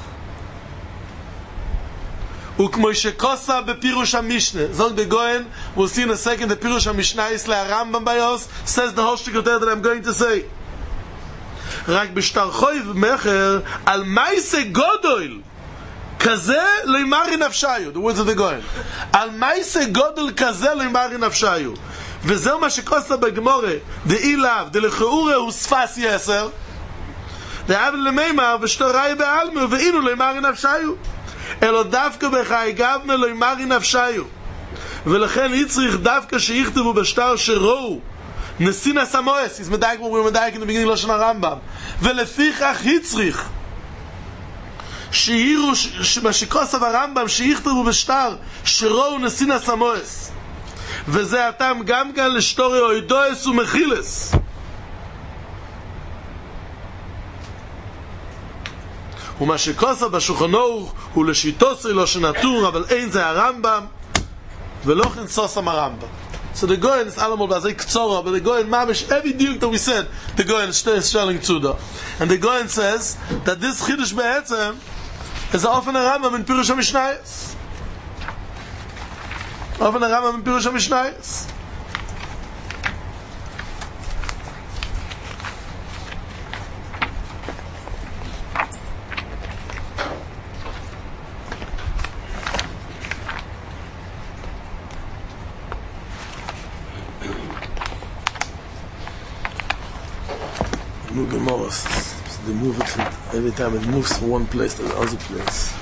וכמו שקוסה בפירוש המשנה זוג בגוין we'll see in a second the פירוש המשנה is להרמב"ם ביוס says the whole stick that I'm going to say רק בשטר חויב מחר על מייסה גודל כזה לא ימרי נפשיו the words of the גוין על מייסה גודל כזה לא ימרי נפשיו וזהו מה שקוסה בגמורה דאי לאו דלכאורה הוא ספס יסר דאבל למימר ושתוראי בעלמר ואינו לא ימרי נפשיו אלא דווקא בחי גבנה לא ימרי נפשיו ולכן יצריך דווקא שיכתבו בשטר שרואו נסין הסמואס is מדייק הוא מדייק in the beginning לשון הרמב"ם ולפיכך יצריך שיהירו מה שקוסה ברמב"ם שיכתבו בשטר שרואו נסין הסמואס וזה הטעם גם כאן לשטורי אוידויס ומחילס ומה שקוסה בשולחן ערוך הוא לשיטוסי לא שנטור אבל אין זה הרמב"ם ולא כן סוסם הרמב"ם so the Goyen is allemal bazay ktsora but the Goyen mamish every diuk that we said the Goyen is selling tzuda and the Goyen says that this chidush be'etzem is often a Rambam in Pirush HaMishnayos often a Rambam in Pirush HaMishnayos they move it from, every time it moves from one place to the other place.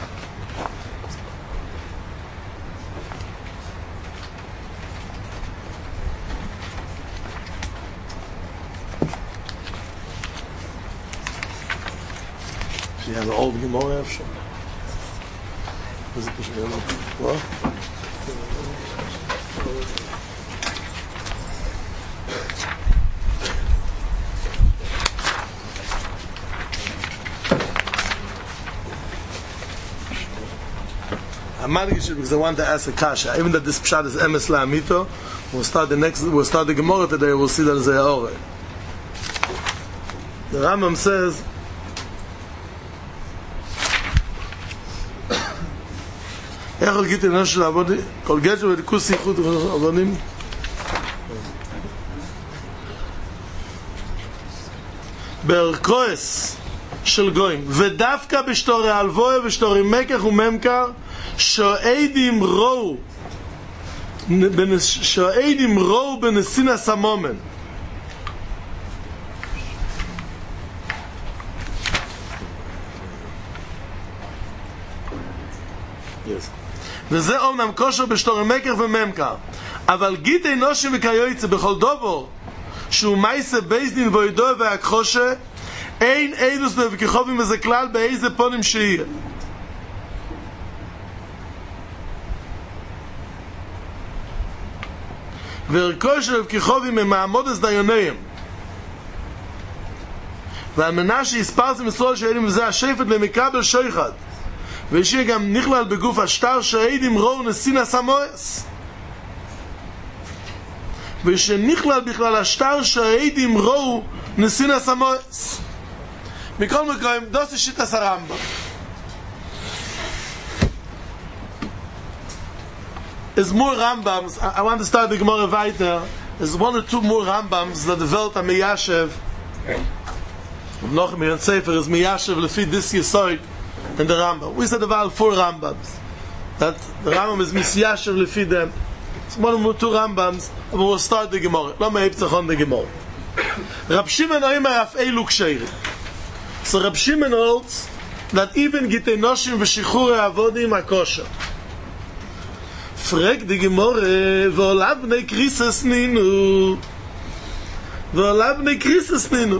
If you have an old Gemara, have some. Is it what? I'm mad because I want to ask a kasha. Even that this pshat is emes la'amito, we'll start the next. We'll start the Gemara today. We'll see that it's a ore. The Rambam says, "Echol git enosh shel avodi, kol geju v'dikus yichud avonim." Berkoes shel goyim, v'dafka b'shtori alvoy v'shtori mekach u'memkar. שועדים רואו שועדים רואו בנסינת המומן וזה אומנם כושר בשטורי מקר וממקר אבל גיד אנושי וכיועצה בכל דובר שהוא מייסה בייזדין ואידו והכחושה, אין אילוס לבקיחובים איזה כלל באיזה פונים שיהיה. וערכו של לבקיחובים הם מעמודס דיוניהם. ועל מנה שהספרתם מסלול שהעדים וזה השפט למקבל שויחד, ושיהיה גם נכלל בגוף השטר שהעדים ראו נסין סמואס, ושנכלל בכלל השטר שהעדים ראו נסין סמואס. מכל מקום, דוס שיטס הרמב"ם. There's more Rambams. I, I want to start the Gemara weiter. There's one or two more Rambams that developed a Miyashev. Noch mehr in Sefer is Miyashev lefi this Yesoid and the Rambam. We said about four Rambams. That the Rambam is Miyashev lefi them. It's one or two Rambams, and we'll start the Gemara. Let me have on the Gemara. Rab Shimon Omer af Eilu Ksheiri. So Rab Shimon holds that even Gitei Noshim v'Shichurei Avodim are kosher. Frag die Gemorre, v'olav ne krisis ninu. V'olav ne krisis ninu.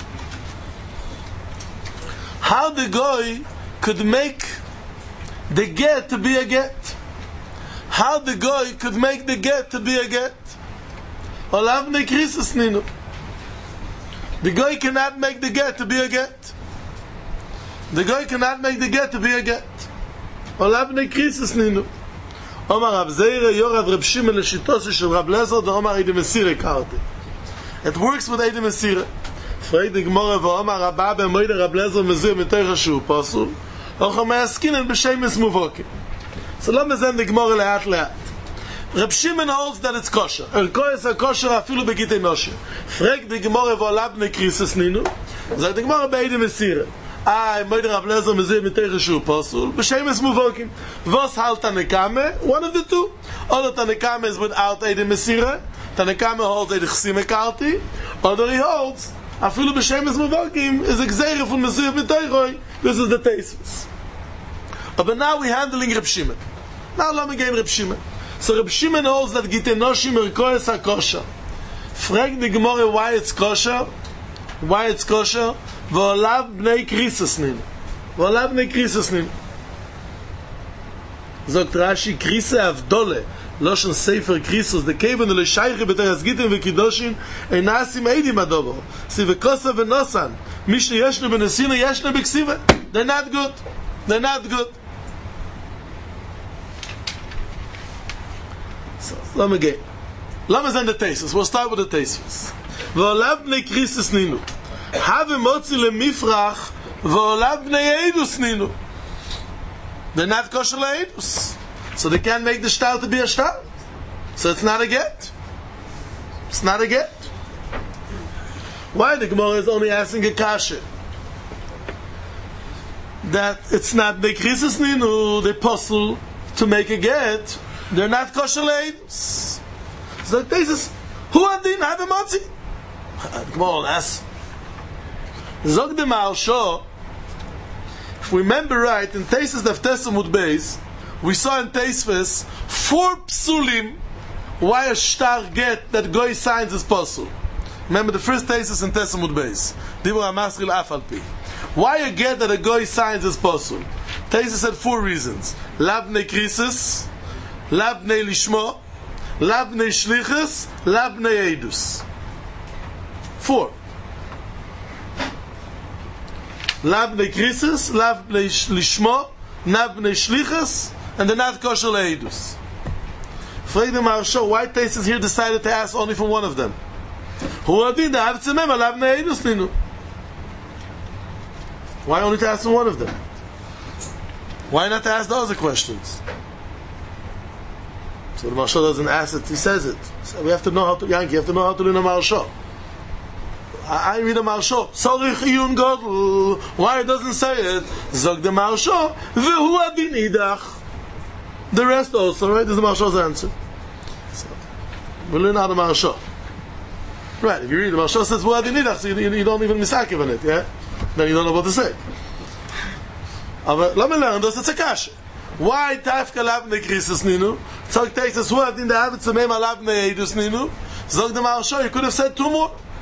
How the guy could make the get to be a get? How the guy could make the get to be a get? Olav ne krisis ninu. The guy cannot make the get to be a get. The guy cannot make the get to be a get. Olav ne krisis ninu. Omar Rab Zeira, Yorav Rab Shimon, Leshitosi Shel Rab Lezer, the Omar Eidem Esire Karti. It works with Eidem Esire. Frag the Gemara, Omar Rabba Ben Moide Rab Lezer Mezir Mitoich Hashu Pasul, Ocham Me'askinen B'Shemes Muvokim. So let me send the Gemara le'at le'at. Rab Shimon holds that it's kosher. Erko is a kosher afilu begitei noshim. Frag the Gemara, V'olab ne krisis ninu. Zag the Gemara Be'eidem Esire. Ah, Moide Rab Lezer Mezir Mitoich Hashu Pasul, B'Shemes Muvokim. Vos hal Tanekame? One of the two. Or the Tanekame is without Eidem Esire. Tanekame holds Eidem Chsime Karti. Or he holds Afilu b'Shemes Muvokim is a gzeire from Mesiv Mitoichoi. This is the Tesis. But now we're handling Reb Shimon. Now let me gain Reb Shimon. So Reb Shimon holds that Gitei Noshim Erkoes HaKosher. Frag the Gemara why it's kosher. Why it's kosher. V'olav b'nei krisis nin. V'olav b'nei krisis nin. Zogt Rashi Krise Avdole. Loshen Sefer Krisus, the Kevin the Shayche B'teres Gittin v'Kiddoshin Einasim Eidim Adobo. Si v'Kosa v'Nosan. Mishnah Yeshna b'Nesina Yeshna b'Ksiva. They're not good. They're not good. So, let me get. Let me send the Tesis. We'll start with the Tesis. V'olav b'nei Krisus ninu. Have motzi lemifrach v'olav b'nei Eidus ninu. They're not kosher le'edus. So they can't make the shtar to be a shtar. So it's not a get. It's not a get. Why the Gemara is only asking a kasha? That it's not the krisis ninu, the apostle, to make a get. They're not kosher le'edus. So this is, who adin have a motzi? The Gemara asks. Zog de Maharsha, if we remember right, in Tesis Daf Tesamud Beis, we saw in Teisves four psulim why a shtar get that goy signs is possible. Remember the first Tesis in Tesamud Beis. Dibur HaMasril Afalpi. Why a get that a goy signs is possible? Tesis had four reasons. Lav ne krisis, lav ne lishmo, lav ne shlichus, lav ne eidus. Four. Lav ne krisis, lav ne lishmo, lav ne shlichus, and they're not kosher le'edus. Frag the Maharsha, why Tesis here decided to ask only for one of them? Who adin da have tzemem alav ne'edus ninu? Why only to ask for one of them? Why not to ask the other questions? So the Maharsha doesn't ask it, he says it. So we have to know how to, Yankee, you have to know how to learn a Maharsha. I, I read a Maharsha. Sorich iyun godl. Why it doesn't say it? Zog the Maharsha, v'hu adin idach. The rest also, right? This is the Maharsha's answer. So, we learn how the Maharsha. Right, if you read the Maharsha says, v'hu adin idach, so you, you, you don't even misakiv on it, yeah? Then you don't know what to say. But let me learn this, it's a kasha. Why tafka lav ne krisis ninu? Zog takes us, v'hu adin da havit zemem alav ne edus ninu. Zog the Maharsha, you could have said two more.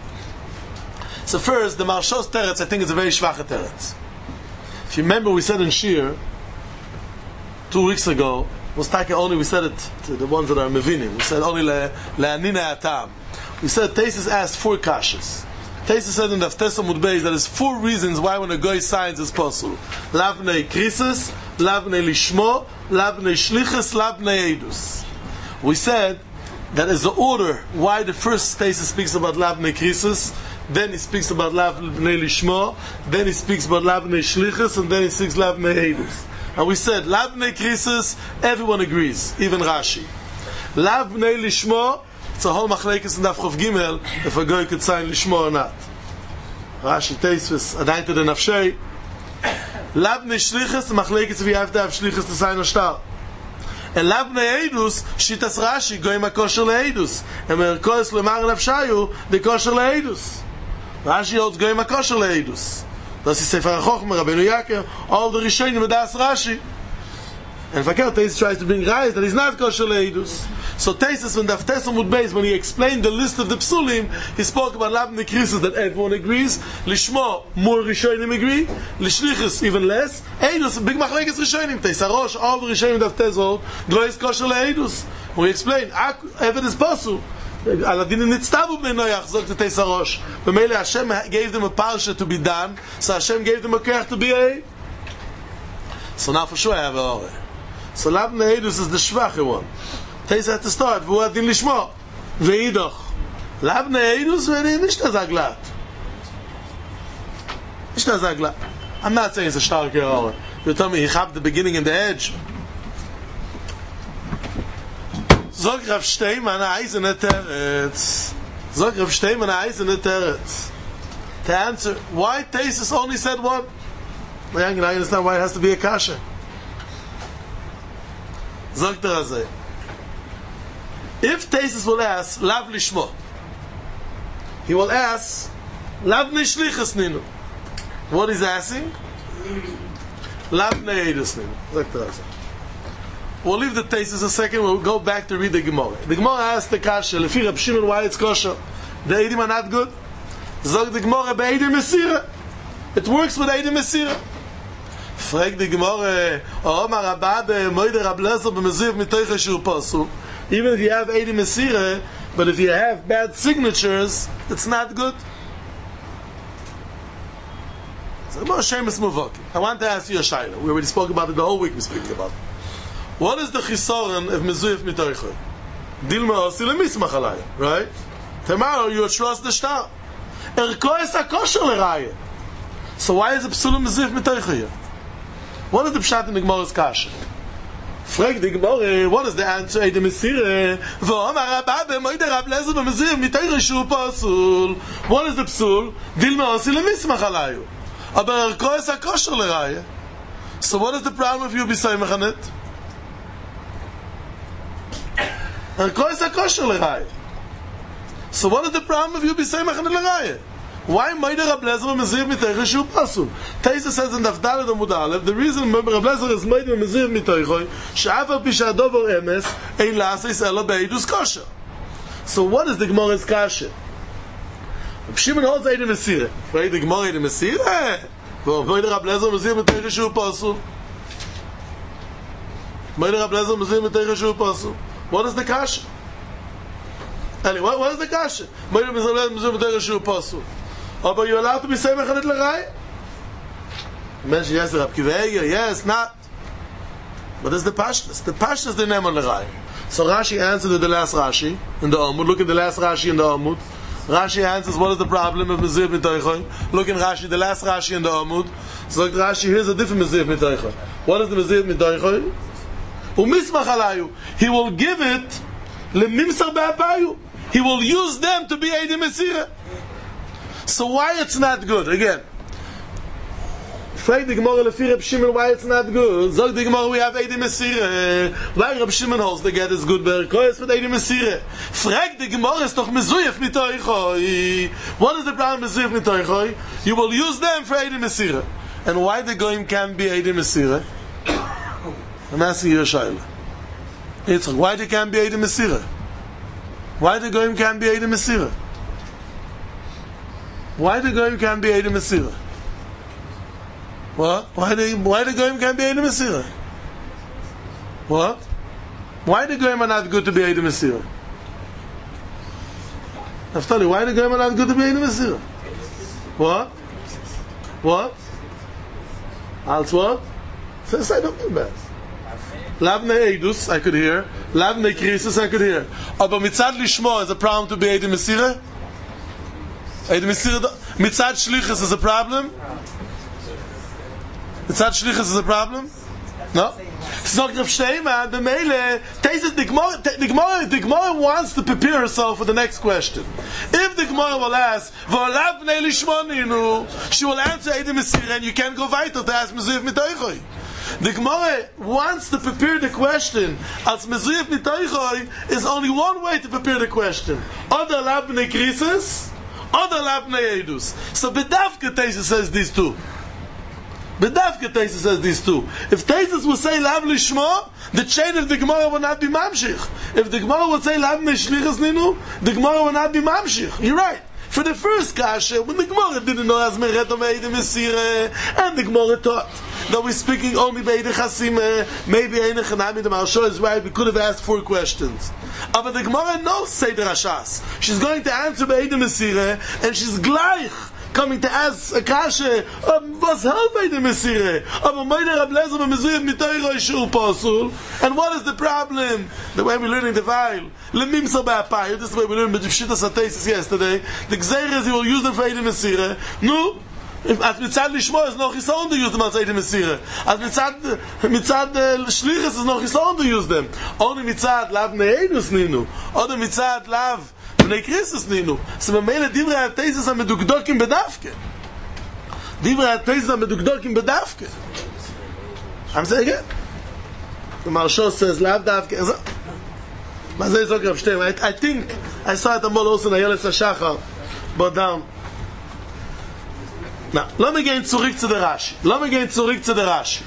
So first, the Marshos Teretz, I think, is a very schwache Teretz. If you remember, we said in Shir, two weeks ago, was taken only, we said it to the ones that are Mevinim, we said only Le'anina Atam. We said Taisus asked four kashas. Taisus said in the Aftesa Mudbeis that there's four reasons why when a guy signs is possible. Lavnei Krisis, Lavnei Lishmo, Lavnei Shlichus, Lavnei Eidus. We said that is the order why the first Taisus speaks about Lavnei Krisis, then he speaks about Lavnei Lishmo, then he speaks about Lavnei Shlichus, and then he speaks Lavnei Eidus. And we said, Lavnei Krisis, everyone agrees, even Rashi. Lavnei Lishmo, it's a whole machlekes in Daf Chof Gimel, if a guy could sign Lishmo or not. Rashi Teisvis, Adayin to the Nafshei. Lavnei Shlichus, the machlekes if you have to have Shlichus to sign a star. And Lavnei Eidus, Shitas Rashi, goyim HaKosher LeEidus. And Merkois Lemar Nafshayu, the Kosher LeEidus. Rashi holds goyim HaKosher LeEidus. Das ist Sefer HaChochma, Rabbeinu Yaakov, all the Rishonim with Das Rashi. And Fakir Taisus tries to bring rise that he's not kosher leidus. So Taisus, when Daf Tesam Mud Beis, when he explained the list of the psulim, he spoke about Lavnei Krisis that everyone agrees, Lishmo, more Rishonim agree, Lishlichus, even less, Eidus, big machlekes Rishonim, Teisarosh, all the Rishonim Daf Tesam, Glois kosher leidus. We explained, evidence possible. Aladin nitztavu b'nei Noach, sagt the Teisarosh. B'meile Hashem gave them a parsha to be done, so Hashem gave them a kerch to be a. So now for sure I have a ore. So Lavnei Eidus is the schwache one. Teisus had to start, v'hu adin lishmo, v'eidoch. Lavnei Eidus v'nei nicht azaglat. Nicht azaglat. I'm not saying it's a starke ore. You tell me he had the beginning and the edge. Zog Rav Steinman eisene teretz. Zog Rav Steinman eisene teretz. To answer, why Taisus only said one? I understand why it has to be a kasha. Zog Terazeh. If Taisus will ask, Lav Lishmo, he will ask, Lav Nishlichas Ninu. What is asking? Lav Ne'edus Ninu. Zog Terazeh. We'll leave the Taisus a second. We'll go back to read the Gemara. The Gemara asks the kasha, Lefi Rab Shimon, why it's kosher? The Eidim are not good. Zog the Gemara, Be'edim Mesira. It works with Eidim Mesira. Frag the Gemara, Omar Rabba Be'moide Rab Lezer B'meziv Mitoicha Shu Posu. Even if you have Eidim Mesira, but if you have bad signatures, it's not good. So Gemara Shemus Muvaki. I want to ask you a shayla. We already spoke about it the whole week. We're speaking about it. What is the chisoron of mezuyef mitoicha? Dilma osi lemismach alaya, right? Tomorrow you trust the shtar. Erko es hakosher leraya. So why is it psulim mezuyef mitoicha here? What is the pshat in the Gemara's kasha? Frag the Gemara, what is the answer? Eidem Mesireh. V'omar Rabba b'moide Rab Lezer b'mezuyef mitoicha shu pasul. What is the psul? Dilma osi lemismach alayu. Aber erko es hakosher leraya. So what is the problem if you be saying mechanit? So what is the problem if you be saying Machanit L'Raya? Why Moide Rab Lezer Meziv Mitoicha Shu Pasul? Taisus says in Daf Daled Amud Aleph, the reason Rab Lezer is Moide Meziv Mitoicha she'af al pi she'adovor emes ein la'aseis ela be'eidus kosher. So what is the Gemara's kasha? Rab Shimon holds Eidim Mesireh. Right? The Gemara Eidim Mesireh. Moide Rab Lezer Meziv Mitoicha Shu Pasul. Moide Rab Lezer Meziv Mitoicha Shu Pasul. What is the kasha? Anyway, what, what is the kasha? But you're allowed to be saying Mechanit L'Raya? Mention yes, Rab Kiva, yes, not. But it's the pashtas. The pashtas is the name of L'Raya. So Rashi answered in the last Rashi in the Amud. Look at the last Rashi in the Amud. Rashi answers, what is the problem of Mezuyef Mitoicha? Look in Rashi, the last Rashi in the Amud. So Rashi, here's a different Mezuyef Mitoicha. What is the Mezuyef Mitoicha? Umismach alayu. He will give it lemimsar be'apayu. He will use them to be Eidim Mesireh. So why it's not good? Again, frag the Gemara lefi Rab Shimon why it's not good. Zog the Gemara we have Eidim Mesireh. Why Rab Shimon holds the get is good? Berkois with Eidim Mesireh. Frag the Gemara is toch mezuyef mitoichoi. What is the problem mezuyef mitoichoi? You will use them for Eidim Mesireh. And why the goyim can't be Eidim Mesireh? I'm asking you a shayla. Yitzchak, why they can't be Eidim Mesireh? Why the goyim can't be Eidim Mesireh? Why the goyim can't be Eidem Mesira? What? Why the why the goyim can't be Eidem Mesira? What? Why the goyim are not good to be Eidem Mesira? Naftali, why the goyim are not good to be Eidem Mesira? What? What? Als what? Says I don't mean that. Lavne Eidus, I could hear. Lavne Krisis, I could hear. Aber mitzad lishmo is a problem to be Eidem Mesira? Eidem Mesira, mitzad shlichus is a problem? Mitzad shlichus is a problem? No? So Rav Shteiman, the Meile, the Gemara, the Gemara, the Gemara wants to prepare herself for the next question. If the Gemara will ask, "V'olavnei lishmoninu," she will answer Eidem Mesira, and you can't go weiter to ask Mezuyev Mitoichoi. The Gemara wants to prepare the question. As Mezuyev Mitoichoi is only one way to prepare the question. Other Lavnei Krisis, other Lavnei Eidus. So Bedavka Teisa says these two. Bedavka Teisa says these two. If Teisa would say Lav Lishmo, the chain of the Gemara would not be Mamshich. If the Gemara would say Lav Neshlichas Ninu, the Gemara would not be Mamshich. You're right. For the first kasha, when the Gemara didn't know as Mereto Meidem Mesira, and the Gemara taught that we're speaking only Beide Chasime, maybe Eine Chanami, the Maharsha is right, we could have asked four questions. But the Gemara knows Seder Hashas. She's going to answer Beide Mesira, and she's gleich coming to ask a kasha, was help Beide Mesira? Aber Meide Rab Lezer Mezuyev Mitoichoi Shur Posul, and what is the problem? The way we're learning the Veil, Lemimsa Ba'apayim, this is the way we learned with Shittas HaTeisis yesterday, the Gzeir is he will use them for Beide Mesira. No, as mitzad lishmo is noch hisoon to use them as Eidem Mesira. As mitzad mitzad shlichus is noch hisoon to use them. Only mitzad lav ne'edus ninu. Oder mitzad lav bnei Krisis ninu. So b'meile divrei ha-teises ha-medukdokim bedavke. Divrei ha-teises ha-medukdokim bedavke. I'm saying it. The Maharsha says lav davke. Ma zeh zog Rav Shteiman. I think I saw it amol also in Ayeles HaShachar, but down. Na, lass mich gehen zurück zu der Rashi. Lass mich gehen zurück zu der Rashi.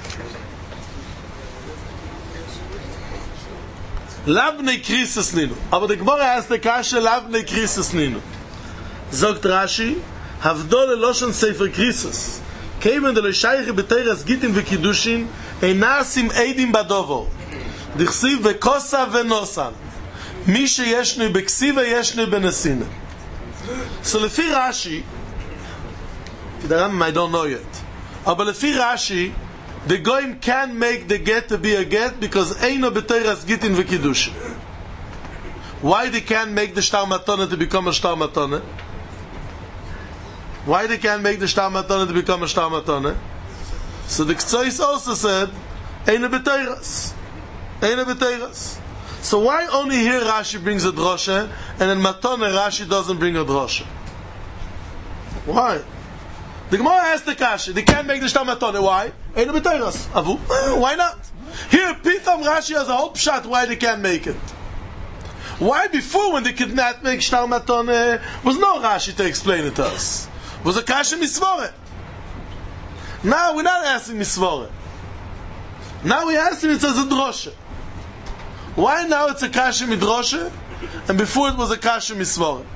Lavnei Krisis ninu. Aber der Gemara heißt der Kasche Lavnei Krisis ninu. Sagt Rashi, Havdol Eloshon Sefer Krisis. Keimen de Leishayche B'Teiras Gitin V'Kiddushin Einasim Eidim Badovo. Dichsiv V'Kosa V'Nosan. Mi sheyeshnu b'Ksiva yeshnu b'Nesina. So lefi Rashi, the Rambam I don't know yet. But lefi Rashi, the goyim can make the get to be a get because eino b'teiras gitin v'kiddushin. Why they can't make the shtar matana to become a shtar matana? Why they can't make the shtar matana to become a shtar matana? So the Ktsois also said eino b'teiras, eino b'teiras. So why only here Rashi brings a drosha and in matana Rashi doesn't bring a drosha? Why? The Gemara asked the Kasha, they can't make the shtar matana. Why? Eino b'teiras. Avu? Why not? Here, Pitam Rashi has a whole pshat why they can't make it. Why before when they could not make shtar matana was no Rashi to explain it to us? It was a Kasha misvore. Now we're not asking misvore. Now we ask him it says a drosha. Why now it's a Kasha midrosha and before it was a Kasha misvore?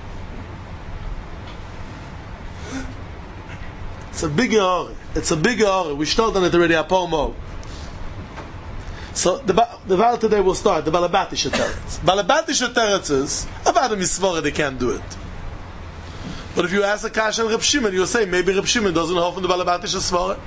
It's a big error. It's a big error. We started on it already. Apomo. So the the Val today will start. The Balabatisha Teretz. Balabatisha Teretz is about a misvora. They can't do it. But if you ask a Kasha and Reb Shimon, you'll say maybe Reb Shimon doesn't hold from the Balabatisha Svora.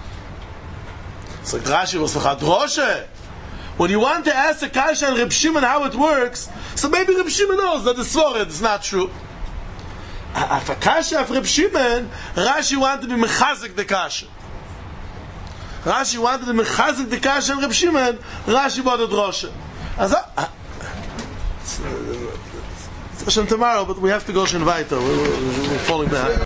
So Rashi was for Droshe. When you want to ask a Kasha and Reb Shimon how it works, so maybe Reb Shimon knows that the Svora is not true. If a Kasha of Reb Shimon, Rashi wanted to be mechazik the Kasha. Rashi wanted to be mechazik the Kasha of Reb Shimon, Rashi bought a drosha. It's uh, tomorrow, but we have to go Shin Vaita. We're, we're falling behind.